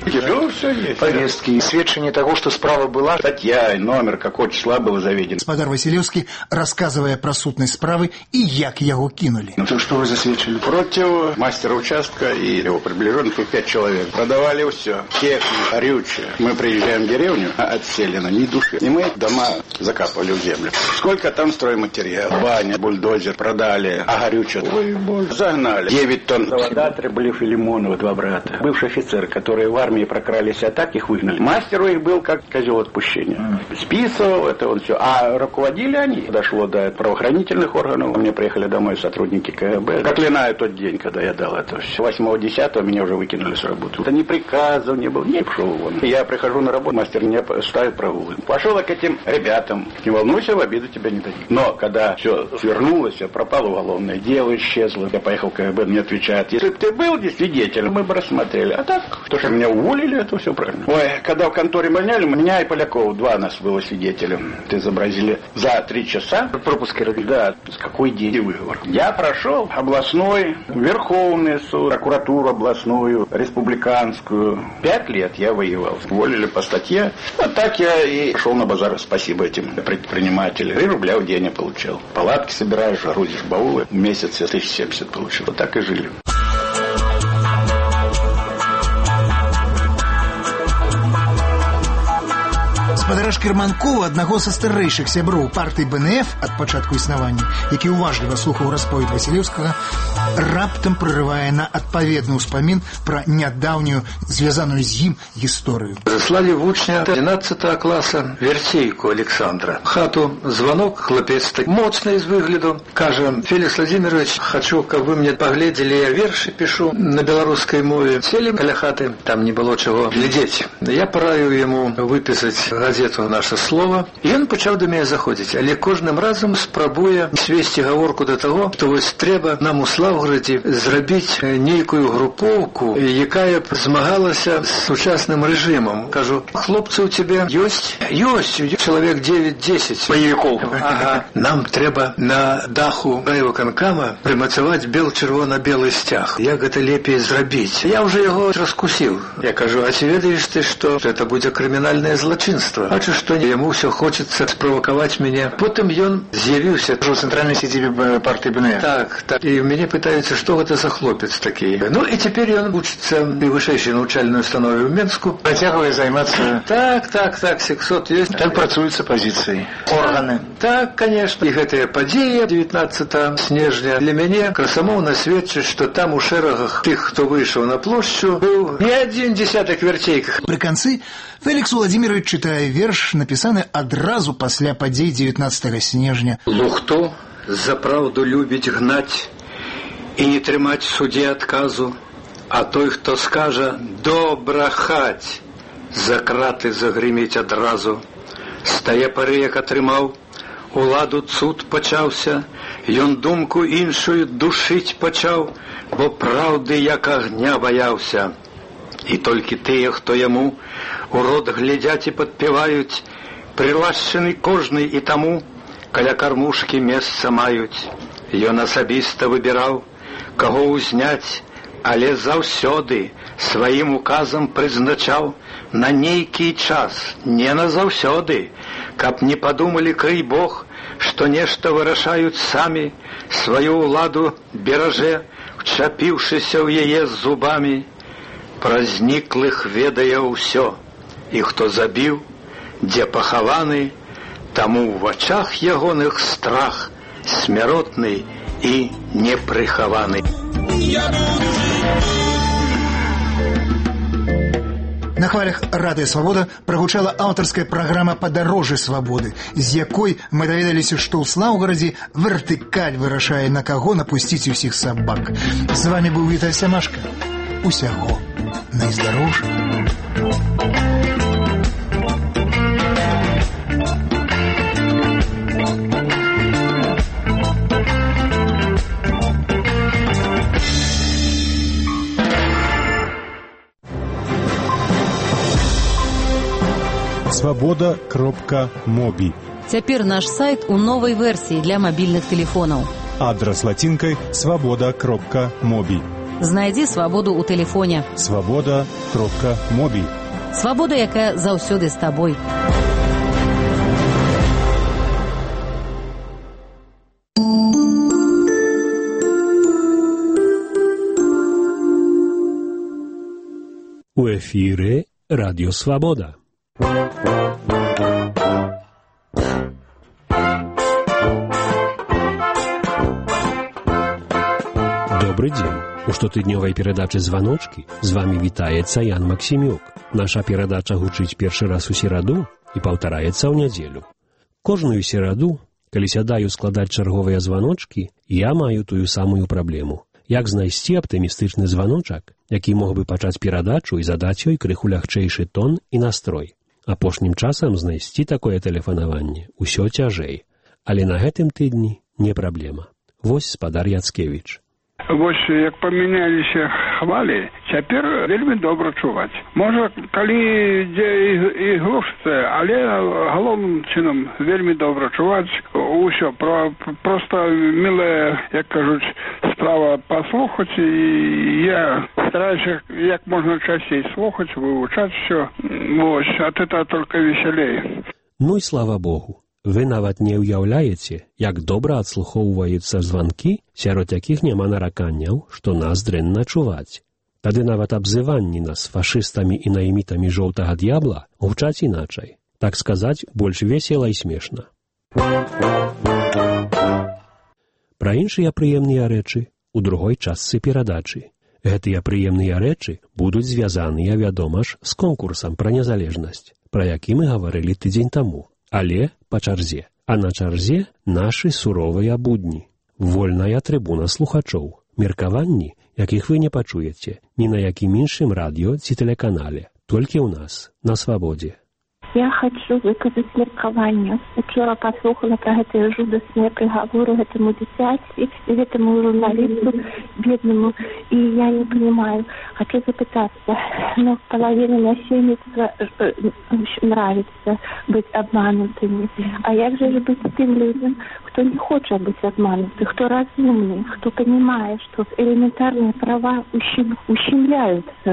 Повестки и сведчанне того, что справа была, статья, номер, какого числа было заведено. Спадар Василевский, рассказывая про сутность справы и як его кинули. Ну то что вы засвечили? Против мастера участка и его приближенных пять человек. Продавали все. Технику, горючее. Мы приезжаем в деревню, а отселено ни души. И мы дома закапывали в землю. Сколько там стройматериал? Баня, бульдозер продали, а горючее? Ой, боже. Загнали. девять тонн. Заводаторы были Филимоновы, два брата. Бывший офицер, которые в армии прокрались, а так их выгнали. Мастер у них был как козел отпущения. Списывал это он все. А руководили они. Дошло до правоохранительных органов. Мне приехали домой сотрудники ка гэ бэ. Проклинаю тот день, когда я дал это все. восьмого-десятого меня уже выкинули с работы. Это ни приказов не было, не пошел вон. Я прихожу на работу, мастер мне ставит прогулы. Пошел я к этим ребятам. Не волнуйся, в обиду тебя не дадим. Но когда все свернулось, пропало уголовное дело, исчезло. Я поехал в ка гэ бэ, мне отвечают, если бы ты был здесь свидетелем, мы бы рассмотрели. А так, то, что меня уволили, это все правильно. Ой, когда в конторе гоняли, меня и Полякова, два нас было свидетелем. Ты изобразили за три часа пропуск. Да, с какой день выговор. Я прошел областной, Верховный суд, прокуратуру областную, республиканскую. Пять лет я воевал. Уволили по статье. Вот так я и пошел на базар. Спасибо этим предпринимателям. Три рубля в день я получал. Палатки собираешь, грузишь баулы. В месяц я тысяч семьдесят получил. Вот так и жили. Спадара Шкірманкова, аднаго са старэйшых сяброў партыі бэ эн эф ад пачатку існавання, які ўважліва слухаў расповед Васілеўскага, раптам прырывае на адпаведны ўспамін пра нядаўнюю, звязаную з ім гісторыю. Заслалі вучня адзінаццатага класа Верцейку Александра. Хату звонок, хлопец так моцны з выгляду. Кажа, Феликс Владимирович, хочу, каб вы мне паглядзелі, я вершы пишу на беларускай мове. Сели каля хаты, там не было чаго глядзець. Я параю яму выпісаць газету «Наше слово». І ён пачаў да мяне заходзіць, але кожным разам спрабуе свесці гаворку да таго, што вось трэба нам у Слаўградзе зрабіць нейкую групоўку, якая б змагалася з сучасным рэжымам. Кажу, хлопцы, у цябе ёсць? Ёсць, чалавек девять-десять баевікоў. Ага. Нам трэба на даху райвыканкама прымацаваць бел-чырвона-белы сцяг. Як гэта лепей зрабіць? Я ўжо яго раскусіў. Я кажу, а ці ведаеш ты, што гэта будзе крымінальнае злачынства? нічога. Бачу, што яму ўсё хочацца справакаваць мяне. Потым ён з'явіўся у цэнтральнай сядзібе партыі бэ эн э. Так, так. І мяне пытаюцца, што гэта за хлопец такі. Ну і цяпер ён вучыцца ў вышэйшай навучальнай установе ў Менску. Працягвае займацца. Так, так, так, сексот ёсць. Так працуюць з апазіцыяй. Органы. Так, конечно. І гэтыя падзеі дзевятнаццатага снежня для мяне красамоўна сведчыць, што там у шэрагах тых, хто выйшаў на плошчу, быў не адзін дзесятак вярцейках. Пры канцы Фелікс Владимирович чытае верш, напісаны адразу пасля падзей дзевятнаццатага снежня. Лухто за праўду любіць гнаць і не трымаць судзе адказу, а той, хто скажа «добра хаць», за краты загрымець адразу. З тае пары, як атрымаў уладу, цуд пачаўся, ён думку іншую душыць пачаў, бо праўды як агня баяўся. І толькі тыя, хто яму у рот глядзяць і падпяваюць, прылашчаны кожны і таму, каля кармушкі месца маюць. Ён асабіста выбіраў, каго ўзняць, але заўсёды сваім указам прызначаў на нейкі час, не назаўсёды, каб не падумалі, крый Бог, што нешта вырашаюць самі, сваю ўладу беражэ, вчапіўшыся ў яе зубамі. Пра зніклых ведае ўсё, і хто забіў, дзе пахаваны, таму ў вачах ягоных страх смяротны і непрыхаваны. На хвалях Радыё Свабода прагучала аўтарская праграма «Падарожжы свабоды», з якой мы даведаліся, што ў Слаўгарадзе вертыкаль вырашае, на каго напусціць усіх сабак. З вами быў Віталь Сямашка. Усяго найздарожжа. свобода кропка моби. Цяпер наш сайт у новай версіі для мабільных тэлефонаў. Адрас лацінкай свобода кропка моби. Знайдзі свабоду ў тэлефоне. свобода кропка моби. Свабода, якая заўсёды з табой. У эфире Радио Свобода. Добрый день. У штотыднёвай перадачы «Званочки» з вами вітаецца Ян Максімюк. Наша перадача гучыць першы раз у сераду і паўтараецца ў нядзелю. Кожную сераду, калі сядаю складаць чарговыя званочки, я маю тую самую праблему. Як знайсці аптымістычны званочак, які мог бы пачаць перадачу і задаць ёй крыху лягчэйшы тон і настрой. Апошнім часам знайсці такое тэлефанаванне ўсё цяжэй. Але на гэтым тыдні не праблема. Вось спадар Яцкевіч. Вось як памяняліся хвалі, цяпер вельмі добра чуваць. Можа, калі ідзе і глушыцца, але галоўным чынам вельмі добра чуваць усё. Про, просто мілая, як кажуць, справа паслухаць, і я стараюся як можна часцей слухаць, вывучаць усё. Вось, от этого только весялей. Ну і слава Богу. Вы нават не ўяўляеце, як добра адслухоўваюцца званкі, сярод якіх няма нараканняў, што нас дрэнна чуваць. Тады нават абзыванні нас фашыстамі і наймітамі жоўтага д'ябла гучаць іначай. Так сказаць, больш весела і смешна. Пра іншыя прыемныя рэчы у другой частцы перадачы. Гэтыя прыемныя рэчы будуць звязаныя, вядома ж, з конкурсам пра незалежнасць, пра які мы гаварылі тыдзень таму. Але па чарзе. А на чарзе нашы суровыя будні. Вольная трыбуна слухачоў. Меркаванні, якіх вы не пачуеце ні на якім іншым радыё ці тэлеканале. Толькі ў нас, на свабодзе. Я хочу выказаць меркаванне. Учора паслухала пра гэтыя жудасныя прыгаворы гэтаму дзіцяці і гэтаму журналісту беднаму, і я не понимаю. Хочу запытаться, но половина насельница нравится быть обманутыми. А як же быть тем людям, кто не хочет быть обманутым, кто разумный, кто понимает, что элементарные права ущем... ущемляются?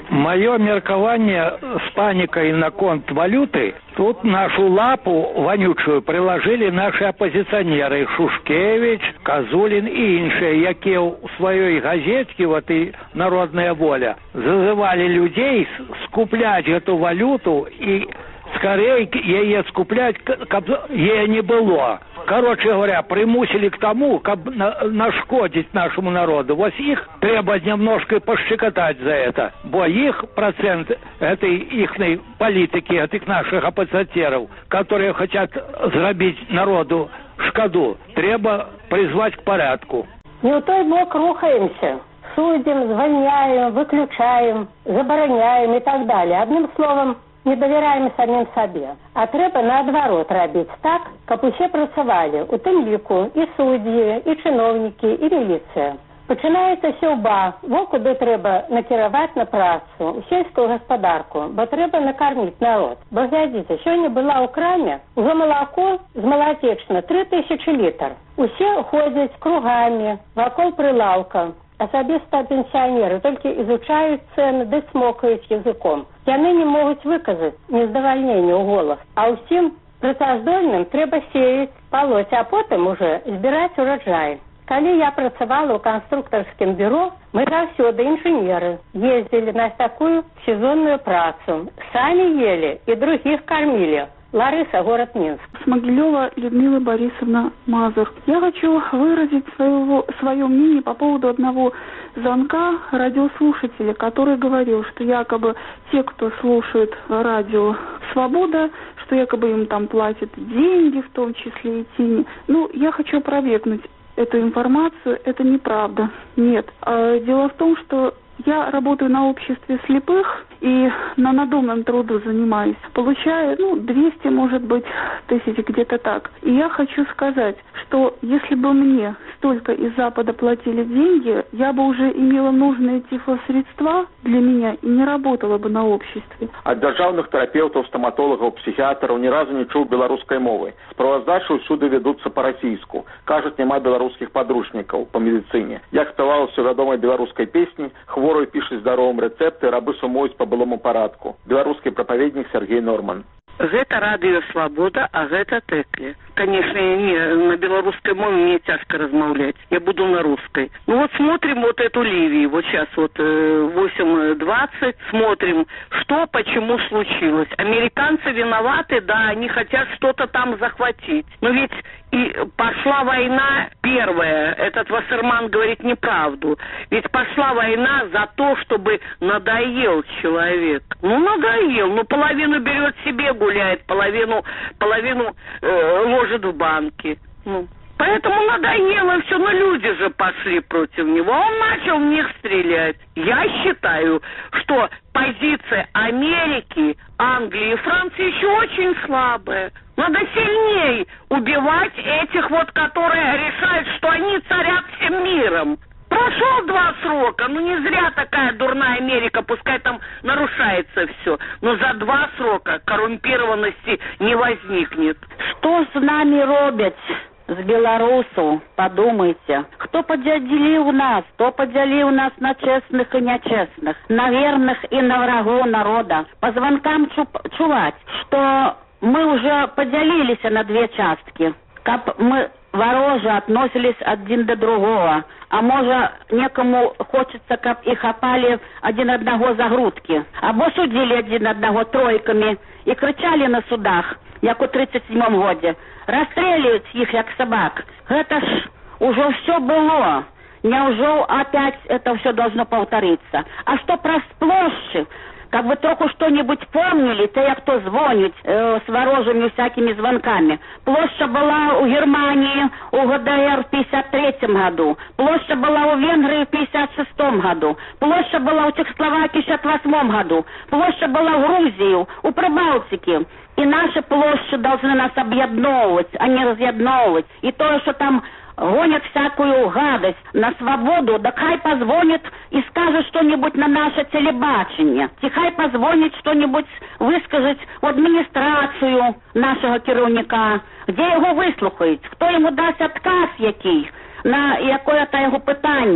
Мое меркование с паникой на конт валюты, тут нашу лапу вонючую приложили наши оппозиционеры Шушкевич, Козулин и іншие, якія у своей газетке, вот и «Народная воля», зазывали людей скуплять эту валюту и скорее ее скуплять, как ее не было. Короче говоря, примусили к тому, как нашкодить нашему народу. Вот их треба немножко пощекотать за это. Бо их процент этой ихней политики, этих наших оппозиционеров, которые хотят зробить народу шкоду, треба призвать к порядку. Не у той бок рухаемся. Судим, звольняем, выключаем, забороняем и так далее. Одним словом, не доверяем самим себе. А трэба наадварот рабіць так, каб усе працавалі, у тым ліку і суддзі, і чыноўнікі, і міліцыя. Пачынаецца сяўба, во куды трэба накіраваць на працу, у сельскую гаспадарку, бо трэба накарміць народ. Бо глядзіце, сёння была ў краме, ужо малако з малатечна тры тысячы літр. Усе ходзяць кругамі, вакол прылаўка. Особисто пенсионеры только изучают цены, да смокают языком. Яны не могут выказать нездовольнение у голос. А усім працаздольным трэба сеять, полоть, а потом уже збирать урожай. Калі я працавала ў канструктарскім бюро, мы заўсёды інжынеры ездили на такую сезонную працу. Сами ели и других кормили. Лариса, город Минск. С Могилева Людмила Борисовна Мазур. Я хочу выразить своего, свое мнение по поводу одного звонка радиослушателя, который говорил, что якобы те, кто слушает радио «Свобода», что якобы им там платят деньги, в том числе и тени. Ну, я хочу опровергнуть эту информацию. Это неправда. Нет. Дело в том, что я работаю на обществе слепых и на надомном труду занимаюсь. Получаю, ну, двести, может быть, тысяч, где-то так. И я хочу сказать, что если бы мне столько из Запада платили деньги, я бы уже имела нужные тифлосредства для меня и не работала бы на обществе. От державных терапевтов, стоматологов, психиатров ни разу не чув белорусской мовы. Справаздачи всюди ведутся по-российску. Кажуть, нема белорусских подручников по медицине. Я спевала все ведомой белорусской песни, хворой пишет здоровым рецепты, рабы сумуюць по былому парадку. Белорусский проповедник Сергей Норман. Гэта радио «Свобода», а гэта Тэклі. Конечно, не, на белорусской мове мне тяжко размовлять. Я буду на русской. Ну вот смотрим вот эту Ливию. Вот сейчас вот восемь двадцать. Смотрим, что, почему случилось. Американцы виноваты, да, они хотят что-то там захватить. Но ведь и пошла война первая. Этот Вассерман говорит неправду. Ведь пошла война за то, чтобы надоел человек. Ну, надоел. Ну, половину берет себе, гуляет, половину, половину э, ложит в банки. Ну, поэтому надоело все, но люди же пошли против него. Он начал в них стрелять. Я считаю, что позиция Америки, Англии и Франции еще очень слабая. Надо сильнее убивать этих вот, которые решают, что они царят всем миром. Прошел два срока, ну не зря такая дурная Америка, пускай там нарушается все, но за два срока коррумпированности не возникнет. Что с нами робят? С белорусу, подумайте. Кто поделил нас? Кто поделил нас на честных и нечестных? На верных и на врагов народа? По звонкам чу чувать, что мы уже поделились на две частки. Как мы вороже относились один до другого. А может, некому хочется, как их хапали один одного за грудки. Або судили один одного тройками и кричали на судах, як у тридцать седьмом году. Расстреливают их, як собак. Это ж уже все было. Неужели опять это все должно повториться? А что про сплошь? Как вы только что-нибудь помнили, те, кто звонит э, с ворожими всякими звонками. Площадь была у Германии, у ГДР в пятьдесят третьем году. Площадь была у Венгрии в пятьдесят шестом году. Площадь была у Чехословакии в шестьдесят восьмом году. Площадь была в Грузии, у Прибалтики. И наши площади должны нас объединовывать, а не разъединовывать. И то, что там гонят всякую гадость на свободу, да хай позвонит и скажет что-нибудь на наше телебачение. Хай позвонит что-нибудь высказать в администрацию нашего керівника, где его выслухають, хто йому дасть отказ який на якое-то його питання.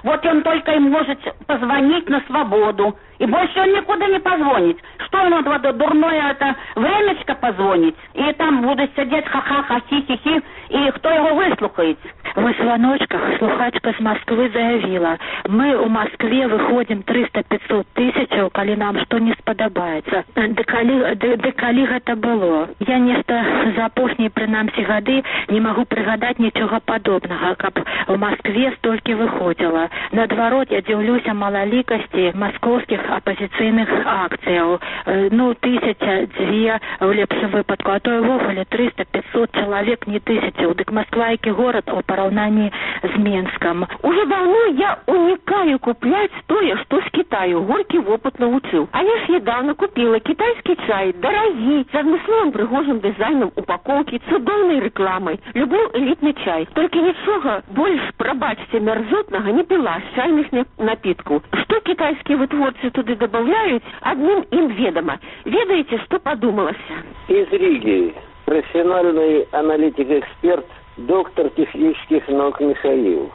Вот он только и может позвонить на свободу. И больше он никуда не позвонит. Что он вот дурное это времечко позвонить? И там будут сидеть ха-ха-ха, хи-хи-хи, и кто его выслухает? В звоночках слухачка з Москвы заявила: мы у Москве выходим триста-пятьсот тысяч, калі нам што не спадабаецца. Ды калі, ды, ды калі гэта было? Я нешта за апошнія прынамсі гады не магу прыгадаць нічога падобнага, каб у Москве столькі выходзіла. Наадварот, я дзіўлюся малалікасці маскоўскіх апозіцыйных акцыяў. Ну, тысяча, дзве у лепшым выпадку, а то і ввогуле триста-пятьсот чалавек, не тысяча. Дык Москва, які горад у параўнанні з Менском. Уже давно я уникаю куплять тое, что с Китаю. Горький опыт научил. А я ж недавно купила китайский чай, дорогий, с адмысловым прыгожым дизайном упаковки, цудоўнай рекламой. Люблю элитный чай. Только ничего больше, пробачьте, мерзотного не пила с чайных напитков. Что китайские вытворцы туда добавляют, одним им ведомо. Ведаете, что подумалось? Из Риги профессиональный аналитик-эксперт, доктор технических наук Михаил.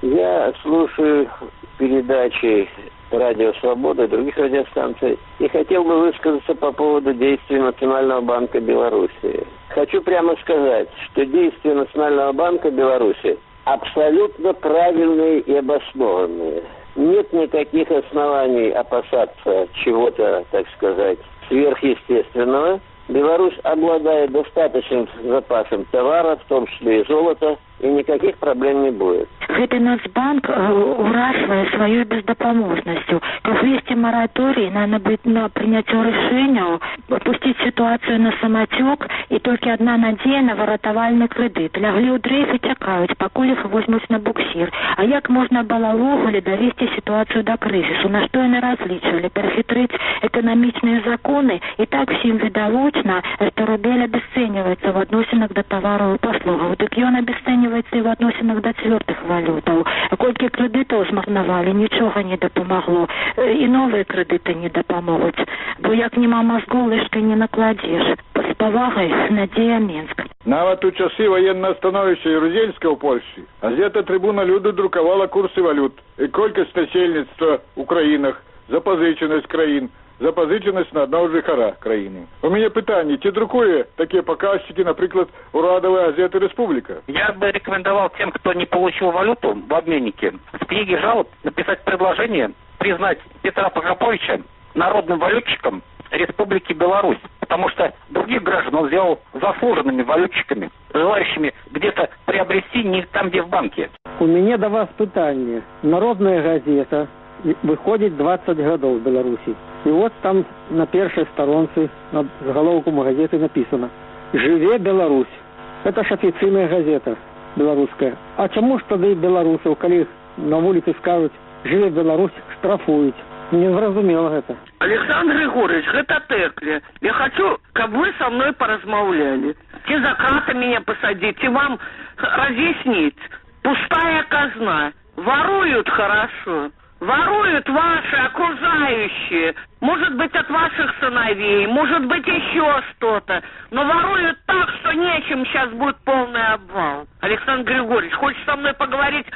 Я слушаю передачи «Радио Свобода» и других радиостанций и хотел бы высказаться по поводу действий Национального банка Беларуси. Хочу прямо сказать, что действия Национального банка Беларуси абсолютно правильные и обоснованные. Нет никаких оснований опасаться чего-то, так сказать, сверхъестественного. Беларусь обладает достаточным запасом товара, в том числе и золота, и никаких проблем не будет. Гэты Нацбанк уражвае сваёй бездапаможнасцю. Каб ввесці мараторый на, на прыняццё рашэнняў, пусціць сітуацыю на самацёк, і толькі адна надзея на выратавальны крэдыт. Ляглі ў дрейф і чакаюць, пакуль іх возьмуць на буксір. А як можна было ўвогуле давесці сітуацыю да крызісу? На што яны разлічвалі? Перахітрыць эканамічныя законы? І так всім відавочна, што рубель абесцэньваецца в адносінах да тавараў і паслугаў. Дык ён абесцэньваецца і в адносінах да цвёртых валютаў. Колькі крэдытаў змарнавалі, нічога не дапамагло. І новыя крэдыты не дапамогуць. Бо як нема мазгоў, лыжкай не накладзеш. З павагай, Надзея, Менск. Нават у часы военного становища Ярузельска ў Польші газета «Трибуна люду» друкавала курсы валют і колькасць насельніцтва ў краінах, запазычанасць краін, запозиченность на одного жихара краины. У меня питание, ці друкує такие показчики, например, урадовая газета «Республика»? Я бы рекомендовал тем, кто не получил валюту в обменнике, в книге жалоб написать предложение признать Петра Прокоповича народным валютчиком Республики Беларусь. Потому что других граждан он сделал заслуженными валютчиками, желающими где-то приобрести не там, где в банке. У меня до вас питание. Народная газета выходит двадцать годов в Беларуси. И вот там на первой сторонце, над заголовком газеты написано «Живе Беларусь». Это ж официальная газета белорусская. А чему ж тогда и белорусов, коли на улице скажут «Живе Беларусь», штрафуют? Не зразумело это. Александр Григорьевич, это Текли. Я хочу, чтобы вы со мной поразмовляли. Те за крата меня посадить, и вам разъяснить. Пустая казна. Воруют хорошо. Воруют ваши окружающие. Может быть, от ваших сыновей, может быть, еще что-то. Но воруют так, что нечем, сейчас будет полный обвал. Александр Григорьевич, хочешь со мной поговорить?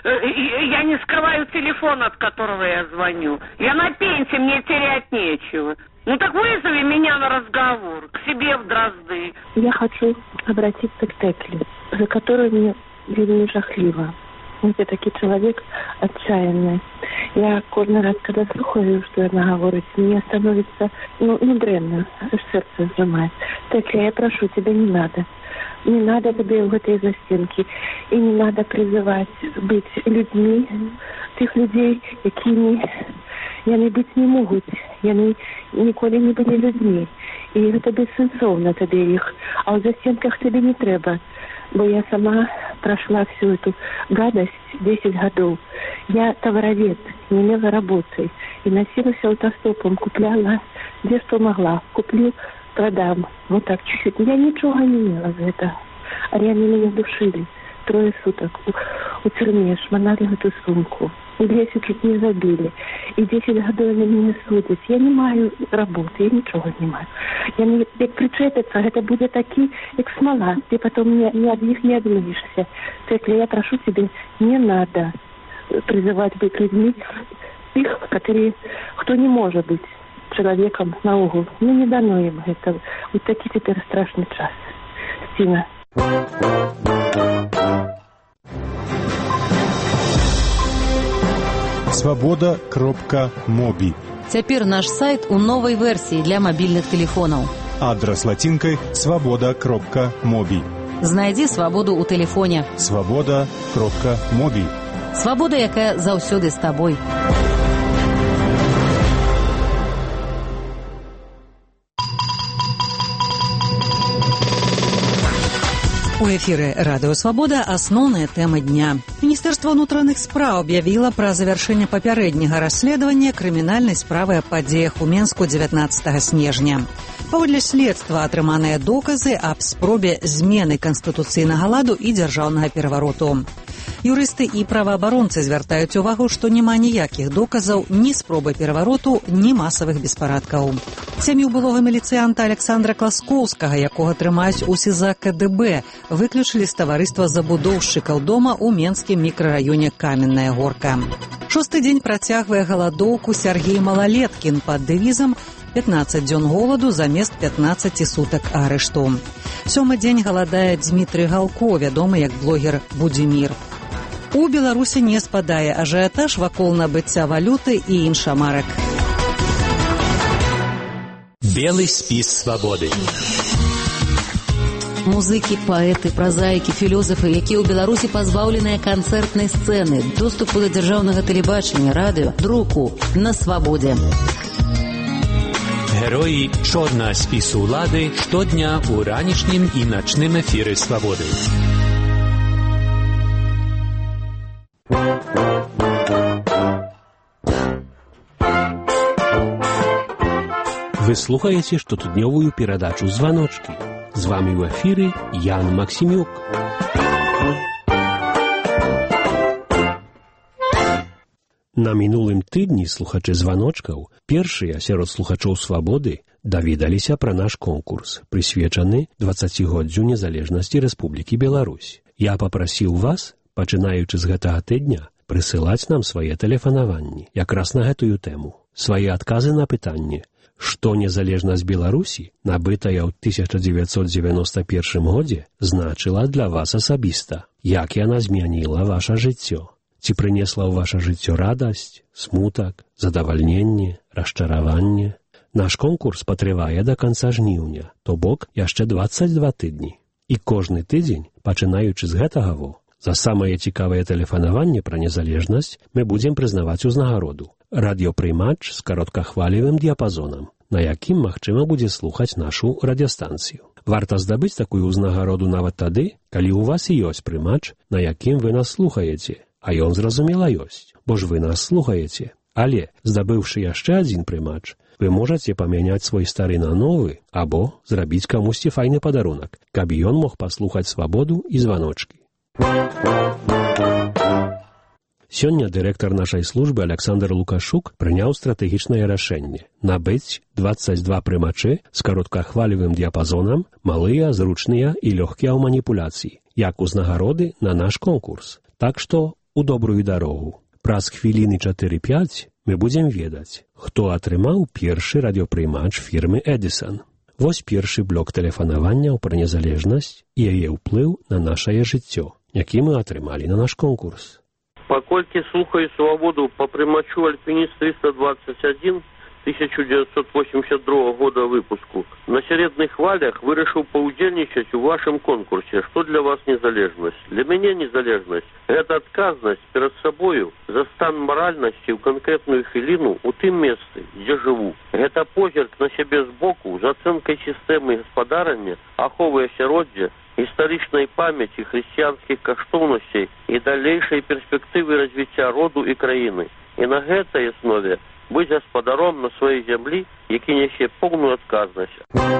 Я не скрываю телефон, от которого я звоню. Я на пенсии, мне терять нечего. Ну так вызови меня на разговор, к себе в Дрозды. Я хочу обратиться к Текле, за которую мне вельми жахливо. Я такий чоловік отчаянний. Я кожен раз, коли слухаю, що вона говорить, мені становиться, ну, ну древно, аж серце зжимає. Текля, я прошу, тебе не надо. Не надо тебе в этой застенке. И не надо призывать быть людьми, тих людей, якими яны быть не могут. Яны ніколи не были людьми. И это бессенсовно тебе их. А в застенках тебе не треба. Бо я сама прошла всю эту гадость десять годов. Я товаровед, не имела работы. И носилась автостопом, купляла где что могла. Куплю, продам. Вот так чуть-чуть. Я ничего не имела за это. А реально меня душили. Трое суток у, у тюрьме шмонали в эту сумку. И лесу чуть не забили. И десять годов они меня судят. Я не маю работы, я ничего не маю. Я не, як причепиться, это будет таки, як смола. Ты потом не, не от них не отмышься. Текля, я прошу тебя, не надо. призывать быть людьми, их, которые, кто не может быть человеком на угол. Ну, не дано им это. Вот такие теперь страшный час. Стина. Свобода кропка моби. Цяпер наш сайт у новай версіі для мабільных тэлефонаў. Адрас латинкой свобода кропка моби. Знайдзі свабоду ў тэлефоне. Свобода кропка моби. Свабода, якая заўсёды з табой. У эфіры радыё «Свабода» асноўная тэма дня. Міністэрства ўнутраных спраў аб'явіла пра завяршэнне папярэдняга расследавання крымінальнай справы аб падзеях у Менску дзевятнаццатага снежня. Паводле следства атрыманыя доказы аб спробе змены канстытуцыйнага ладу і дзяржаўнага перавароту. Юрысты і праваабаронцы звяртаюць увагу, што няма ніякіх доказаў ні спробы перавароту, ні масавых беспарадкаў. Сям'ю былога міліцыянта Александра Класкоўскага, якога трымаюць у СІЗА ка дэ бэ, выключылі з таварыства забудоўшчыкаў дома ў менскім мікрараёне Каменная Горка. Шосты дзень працягвае галадоўку Сяргей Малалеткін пад дэвізам пятнаццаць дзён голаду замест пятнаццаці сутак арышту. Сёмы дзень галадае Дзмітрый Галко, вядомы як блогер «Будзімір». У Беларусі не спадае ажыятаж вакол набыцця валюты і іншамарак. Белый спіс свабоды. Музыкі, паэты, празаікі, філёзафы, якія ў Беларусі пазбаўленыя канцэртнай сцэны, доступу да дзяржаўнага тэлебачання, радыё, друку на свабодзе. Героі чорнага спісу ўлады штодня ў ранішнім і начным эфіры свабоды. Вы слухаеце штотыднёвую перадачу «Званочкі». З вами ў эфіры Ян Максімюк. На мінулым тыдні слухачы «Званочкаў», першыя сярод слухачоў «Свабоды», даведаліся пра наш конкурс, прысвечаны дваццацігоддзю незалежнасці Рэспублікі Беларусь. Я папрасіў вас, пачынаючы з гэтага тыдня, прысылаць нам свае тэлефанаванні, якраз на гэтую тэму, свае адказы на пытанне, што незалежнасць Беларусі, набытая ў тысяча дзевяцьсот дзевяноста першым годзе, значыла для вас асабіста, як яна змяніла ваша жыццё. Ці прынесла ў ваша жыццё радасць, смутак, задавальненне, расчараванне. Наш конкурс патрывае да канца жніўня, то бок яшчэ дваццаць два тыдні. І кожны тыдзень, пачынаючы з гэтага во, за самае цікавае тэлефанаванне пра незалежнасць мы будзем прызнаваць узнагароду. Радыёпрыймач з кароткахвалевым дыяпазонам, на якім магчыма будзе слухаць нашу радыёстанцыю. Варта здабыць такую ўзнагароду нават тады, калі ў вас і ёсць прымач, на якім вы нас слухаеце, а ён, зразумела, ёсць, бо ж вы нас слухаеце. Але, здабыўшы яшчэ адзін прымач, вы можаце памяняць свой стары на новы або зрабіць камусьці файны падарунак, каб ён мог паслухаць свабоду і званочкі. Сёння дырэктар нашай службы Александр Лукашук прыняў стратэгічнае рашэнне набыць дваццаць два прымачы з кароткахвалевым дыяпазонам, малыя, зручныя і лёгкія ў маніпуляцыі, як узнагароды на наш конкурс. Так што у добрую дарогу. Праз хвіліны чатыры-пяць мы будзем ведаць, хто атрымаў першы радыёпрыймач фірмы «Эдисон». Вось першы блок тэлефанаванняў пра незалежнасць і яе ўплыў на нашае жыццё, які мы атрымалі на наш конкурс. Паколькі слухаю свабоду по прымачу «Альпініст триста двадцать один» тысяча девятьсот восемьдесят другого года выпуску, на середных хвалях вырашыў паўдзельнічаць у вашым конкурсе. Што для вас незалежнасць? Для мяне незалежнасць – гэта адказнасць перад сабою за стан маральнасці ў канкрэтную хвіліну ў тым месцы, дзе жыву. Гэта позірк на сябе збоку з ацэнкай сістэмы гаспадарання, аховы асяроддзя, гістарычнай памяці, хрысціянскіх каштоўнасцей і далейшай перспектывы развіцця роду і краіны. І на гэтай аснове быць гаспадаром на сваёй зямлі, які нясе поўную адказнасць.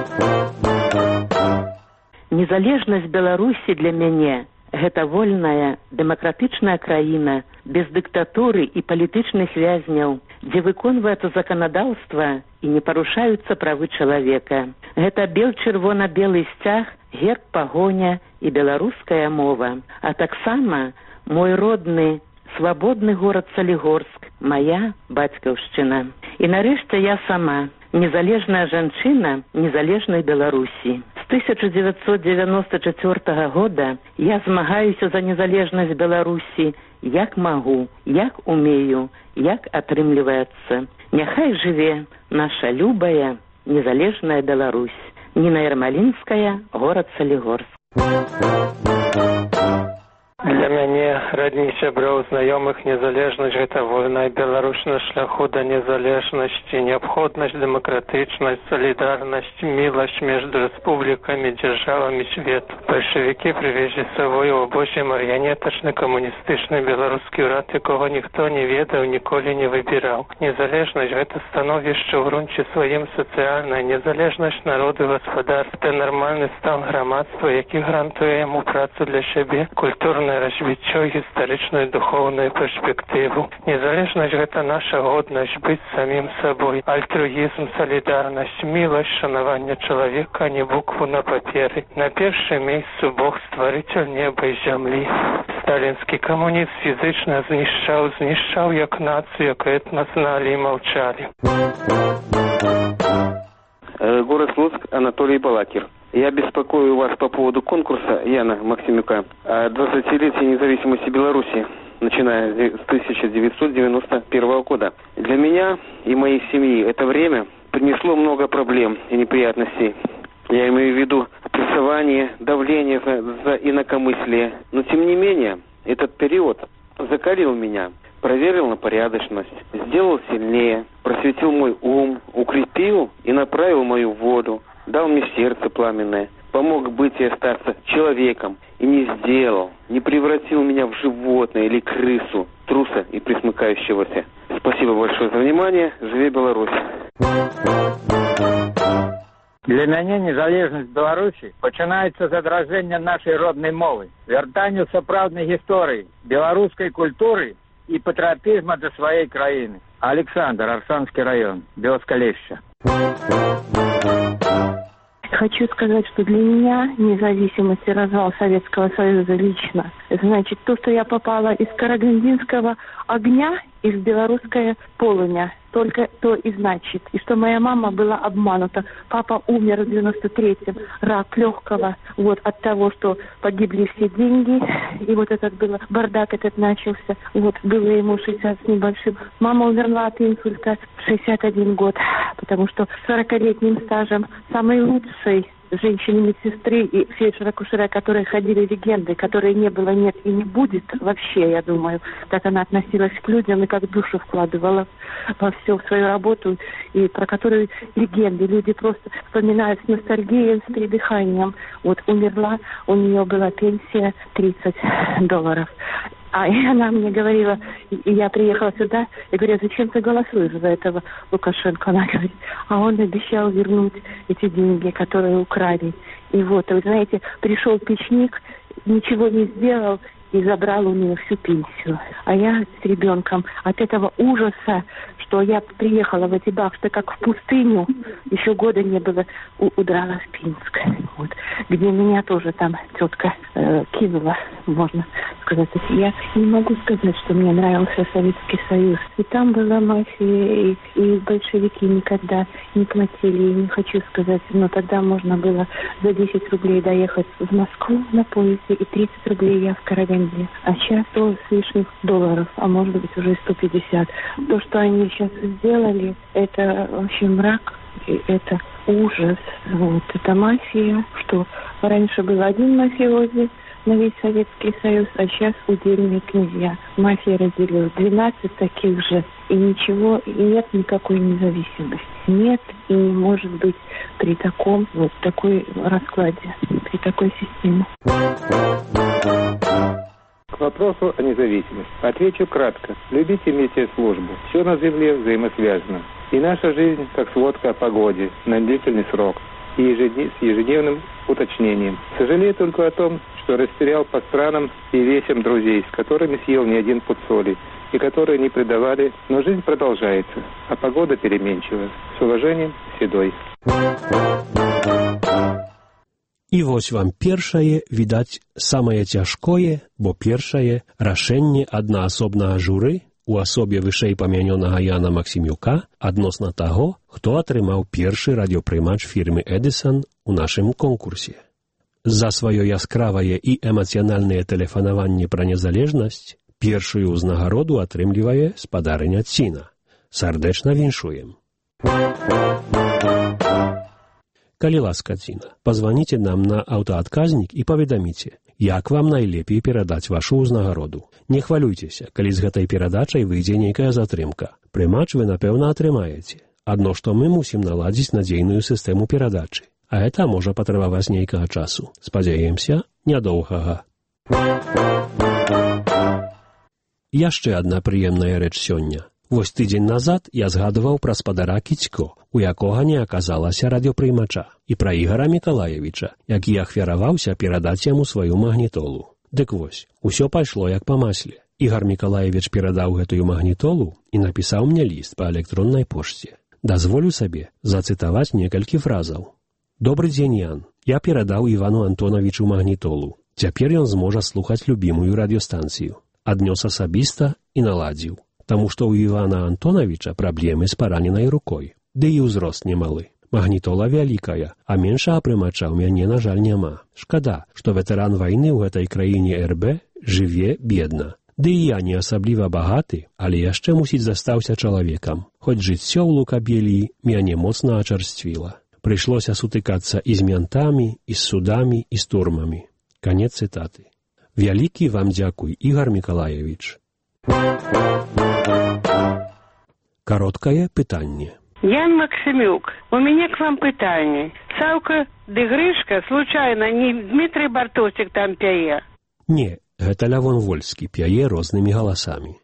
Незалежнасць Беларусі для мяне – гэта вольная, дэмакратычная краіна, без дыктатуры і палітычных вязняў, дзе выконваецца заканадаўства і не парушаюцца правы чалавека. Гэта бел-чырвона-белы сцяг, герб, пагоня і беларуская мова. А таксама мой родны свабодны горад Салігорск, мая бацькаўшчына. І нарэшце я сама, незалежная жанчына незалежнай Беларусі. З тысяча девятьсот девяносто четвёртого года я змагаюся за незалежнасць Беларусі, як магу, як умею, як атрымліваецца. Няхай жыве наша любая незалежная Беларусь. Ніна Ярмалінская, горад Салігорск. Для мяне, радні сяброў, знаёмых, незалежнасць – гэта вольная Беларусь на шляху да незалежнасці, неабходнасць, дэмакратычнасць, салідарнасць, міласць между рэспублікамі, дзяржавамі свету. Бальшавікі прывезлі з сабой у абозе мар'янетачны камуністычны беларускі ўрад, якога ніхто не ведаў, ніколі не выбіраў. Незалежнасць – гэта становішча ў грунце сваім сацыяльнае, незалежнасць народу і гаспадарства, нармальны стан грамадства, які гарантуе яму працу для сябе, культурную развіццё, гістарычную духоўную перспектыву. Незалежнасць – гэта наша годнасць быць самім сабой. Альтруізм, салідарнасць, міласць, шанаванне чалавека, а не букву на паперы. На першым месцы Бог, стварыцель неба і зямлі. Сталінскі камуніст фізычна знішчаў, знішчаў як нацыю, як этнас, зналі і маўчалі. Город Слуцк, Анатолий Балакир. Я беспокою вас по поводу конкурса Яна Максимюка о двадцатилетии независимости Беларуси, начиная с тысяча девятьсот девяносто первого года. Для меня и моей семьи это время принесло много проблем и неприятностей. Я имею в виду прессование, давление за, за инакомыслие. Но тем не менее, этот период закалил меня, проверил на порядочность, сделал сильнее, просветил мой ум, укрепил и направил мою волю, дал мне сердце пламенное, помог быть и остаться человеком, и не сделал, не превратил меня в животное или крысу, труса и присмыкающегося. Спасибо большое за внимание. Живи Беларусь! Для мяне незалежнасць Беларусі пачынаецца з адражэння нашай роднай мовы, вяртанню сапраўднай гісторыі, беларускай культуры и патриотизма для своей краины. Александр, Арсанский район, Белоскалеща. Хочу сказать, что для меня независимость и развал Советского Союза лично значит то, что я попала из карагандинского огня и в белорусское полымя. Только то и значит. И что моя мама была обманута. Папа умер в девяносто третьем, рак легкого, вот от того, что погибли все деньги. И вот этот был бардак этот начался. Вот было ему шестьдесят с небольшим. Мама умерла от инсульта в шестьдесят один год, потому что с сорокалетним стажем самой лучшей женщины-медсестры и фельдшера-акушера, которые ходили легенды, которые не было, нет и не будет вообще, я думаю. Так она относилась к людям и как душу вкладывала во все, в свою работу, и про которую легенды. Люди просто вспоминают с ностальгией, с придыханием. Вот умерла, у нее была пенсия тридцать долларов. А и она мне говорила, и я приехала сюда, и говорю, зачем ты голосуешь за этого Лукашенко? Она говорит, а он обещал вернуть эти деньги, которые украли. И вот, вы знаете, пришел печник, ничего не сделал и забрал у нее всю пенсию. А я с ребенком от этого ужаса, что я приехала в эти бахты, как в пустыню, еще года не было, у- удрала в Пинск, вот, где меня тоже там тетка э, кинула, можно сказать. Я не могу сказать, что мне нравился Советский Союз. И там была мафия, и, и большевики никогда не платили, и не хочу сказать, но тогда можно было за десять рублей доехать в Москву на поезде, и тридцать рублей я в Караганде. А сейчас сто с лишних долларов, а может быть уже сто пятьдесят. То, что они сейчас сделали, это вообще мрак, и это ужас. Вот, это мафия, что раньше был один мафиози на весь Советский Союз, а сейчас удельные князья. Мафия разделила двенадцать таких же, и ничего, и нет никакой независимости. Нет и не может быть при таком, вот такой раскладе, при такой системе. К вопросу о независимости. Отвечу кратко. Любите имейте службу. Все на земле взаимосвязано. И наша жизнь, как сводка о погоде, на длительный срок. И ежеднев... с ежедневным уточнением. Сожалею только о том, что растерял по странам и весям друзей, с которыми съел не один пуд соли, и которые не предавали, но жизнь продолжается, а погода переменчива. С уважением, Седой. І вось вам першае, відаць, самае цяжкое, бо першае рашэнне аднаасобнага журы у асобе вышэй памянёнага Яна Максімюка адносна таго, хто атрымаў першы радыёпрымач фірмы «Эдысон» у нашым конкурсе. За сваё яскравае і эмацыянальнае тэлефанаванне пра незалежнасць першую ўзнагароду атрымлівае спадарыня Ціна. Сардэчна віншуем. Калі ласка, Ціна, пазваніце нам на аўтаадказнік і паведаміце, як вам найлепей перадаць вашу ўзнагароду. Не хвалюйцеся, калі з гэтай перадачай выйдзе нейкая затрымка. Прымач вы, напэўна, атрымаеце. Адно, што мы мусім наладзіць надзейную сістэму перадачы. А гэта можа патрабаваць нейкага часу. Спадзяемся, нядоўгага. Яшчэ адна прыемная рэч сёння. Вось тыдзень назад я згадываў пра спадара Кіцько, у якога не аказалася радыёпрымача, і пра Ігара Мікалаевіча, які ахвяраваўся перадаць яму сваю магнітолу. Дык вось, усё пайшло як па масле. Ігар Мікалаевіч перадаў гэтую магнітолу і напісаў мне ліст па электроннай пошце. Дазволю сабе зацытаваць некалькі фразаў. «Добры дзень, Ян. Я перадаў Івану Антонавічу магнітолу. Цяпер ён зможа слухаць любімую радыёстанцыю. Аднёс асабіста і наладзіў. Таму што ў Івана Антонавіча праблемы з параненай рукой. Ды і ўзрост немалы. Магнітола вялікая, а меншага прымача ў мяне, на жаль, няма. Шкада, што ветэран вайны ў гэтай краіне эр бэ жыве бедна. Ды і я не асабліва багаты, але яшчэ, мусіць, застаўся чалавекам. Хоць жыццё ў Лукабеліі мяне моцна ачарствіла. Прыйшлося сутыкацца і з ментамі, і з судамі, і з турмамі». Канец цытаты. Вялікі вам дзякуй, Ігар Мікалаевіч. Кароткае пытанне. Ян Максимюк, у меня к вам пытание. Саўка ды Грышка, случайно, не Дмитрий Бартосик там пяе? Не, гэта Лявон Вольскі пяе рознымі галасамі.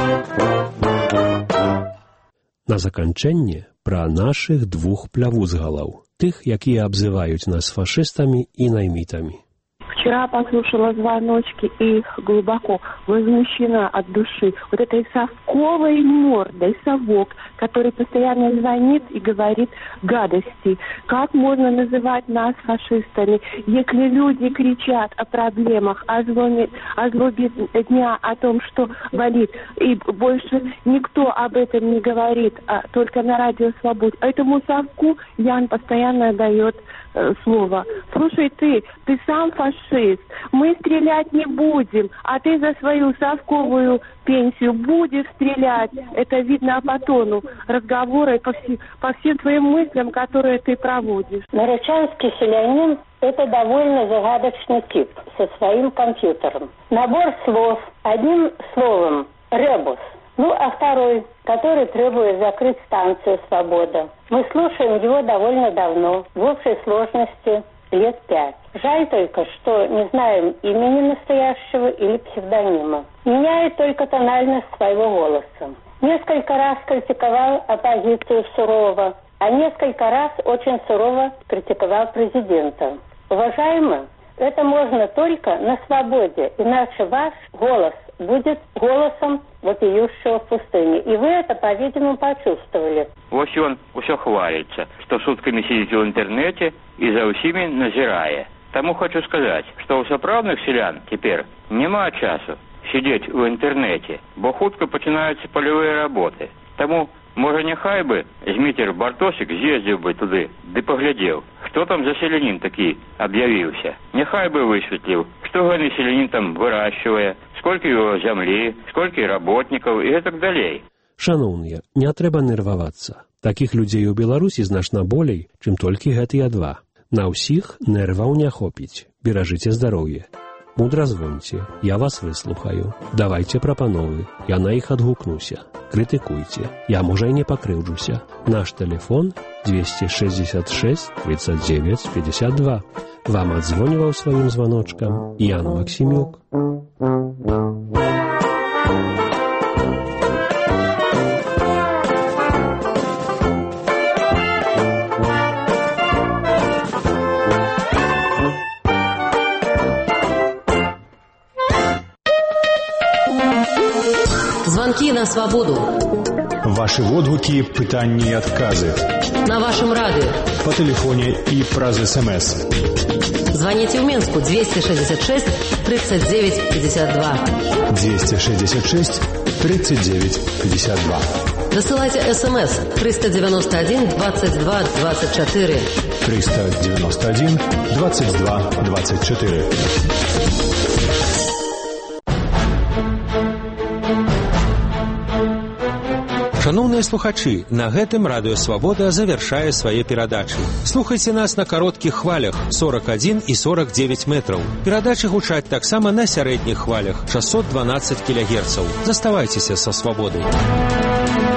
На заканчэнне пра нашых двух плявузгалаў, тых, якія абзываюць нас фашыстамі і наймітамі. Вчера послушала звоночки и их глубоко возмущена от души вот этой совковой мордой совок, который постоянно звонит и говорит гадости. Как можно называть нас фашистами, если люди кричат о проблемах, о злобе, о злобе дня, о том, что болит, и больше никто об этом не говорит, а только на радио «Свобода». Этому совку Ян постоянно дает э, слово. Слушай, ты, ты сам фашист. Мы стрелять не будем, а ты за свою совковую пенсию будешь стрелять. Это видно по тону разговора и по, все, по всем твоим мыслям, которые ты проводишь. Нарочанский селянин – это довольно загадочный тип со своим компьютером. Набор слов, одним словом – ребус. Ну, а второй, который требует закрыть станцию «Свобода». Мы слушаем его довольно давно, в общей сложности лет пять. Жаль только, что не знаем имени настоящего или псевдонима. Меняет только тональность своего голоса. Несколько раз критиковал оппозицию сурово, а несколько раз очень сурово критиковал президента. Уважаемый, это можно только на свободе, иначе ваш голос будет голосом вопиющего в пустыне. И вы это, по-видимому, почувствовали. Вось он усё хвалится, что сутками сидит в интернете и за усими назирая. Тому хочу сказать, что у сапраўдных селян теперь нема часу сидеть в интернете, бо хутка починаются полевые работы. Тому, може, няхай бы Зміцер Бартосик з'ездзіў бы туды, ды паглядзеў, хто там за селянін такі аб'явіўся. Няхай бы высветліў, што гэты селянін там выращивае, сколько его зямлі, сколько работников и гэтак далей. Шановныя, не трэба нервавацца. Такіх людзей у Беларусі значна болей, чым толькі гэтыя два. На ўсіх нерваў не хопіць. Беражыце здароўе. Мудра звоньце, я вас выслухаю. Давайце прапановы, я на іх адгукнуся. Крытыкуйце, я, можа, і не пакрыўджуся. Наш тэлефон двести шестьдесят шесть тридцать девять пятьдесят два. Вам адзвоніваў сваім званочкам Ян Максімюк. Звонки на свободу. Ваши водгуки, пытанні і адказы. На вашем радио. По телефоне и праз СМС. Звоните в Минску двести шестьдесят шесть тридцать девять пятьдесят два. двести шестьдесят шесть тридцать девять пятьдесят два. Досылайте СМС триста девяносто один двадцать два двадцать четыре. триста девяносто один двадцать два двадцать четыре. Шановныя слухачы, на гэтым радыё Свабода завяршае свае перадачы. Слухайце нас на кароткіх хвалях сорок один і сорок девять метраў. Перадачы гучаць таксама на сярэдніх хвалях шестьсот двенадцать кілогерцаў. Заставайцеся са Свабодай.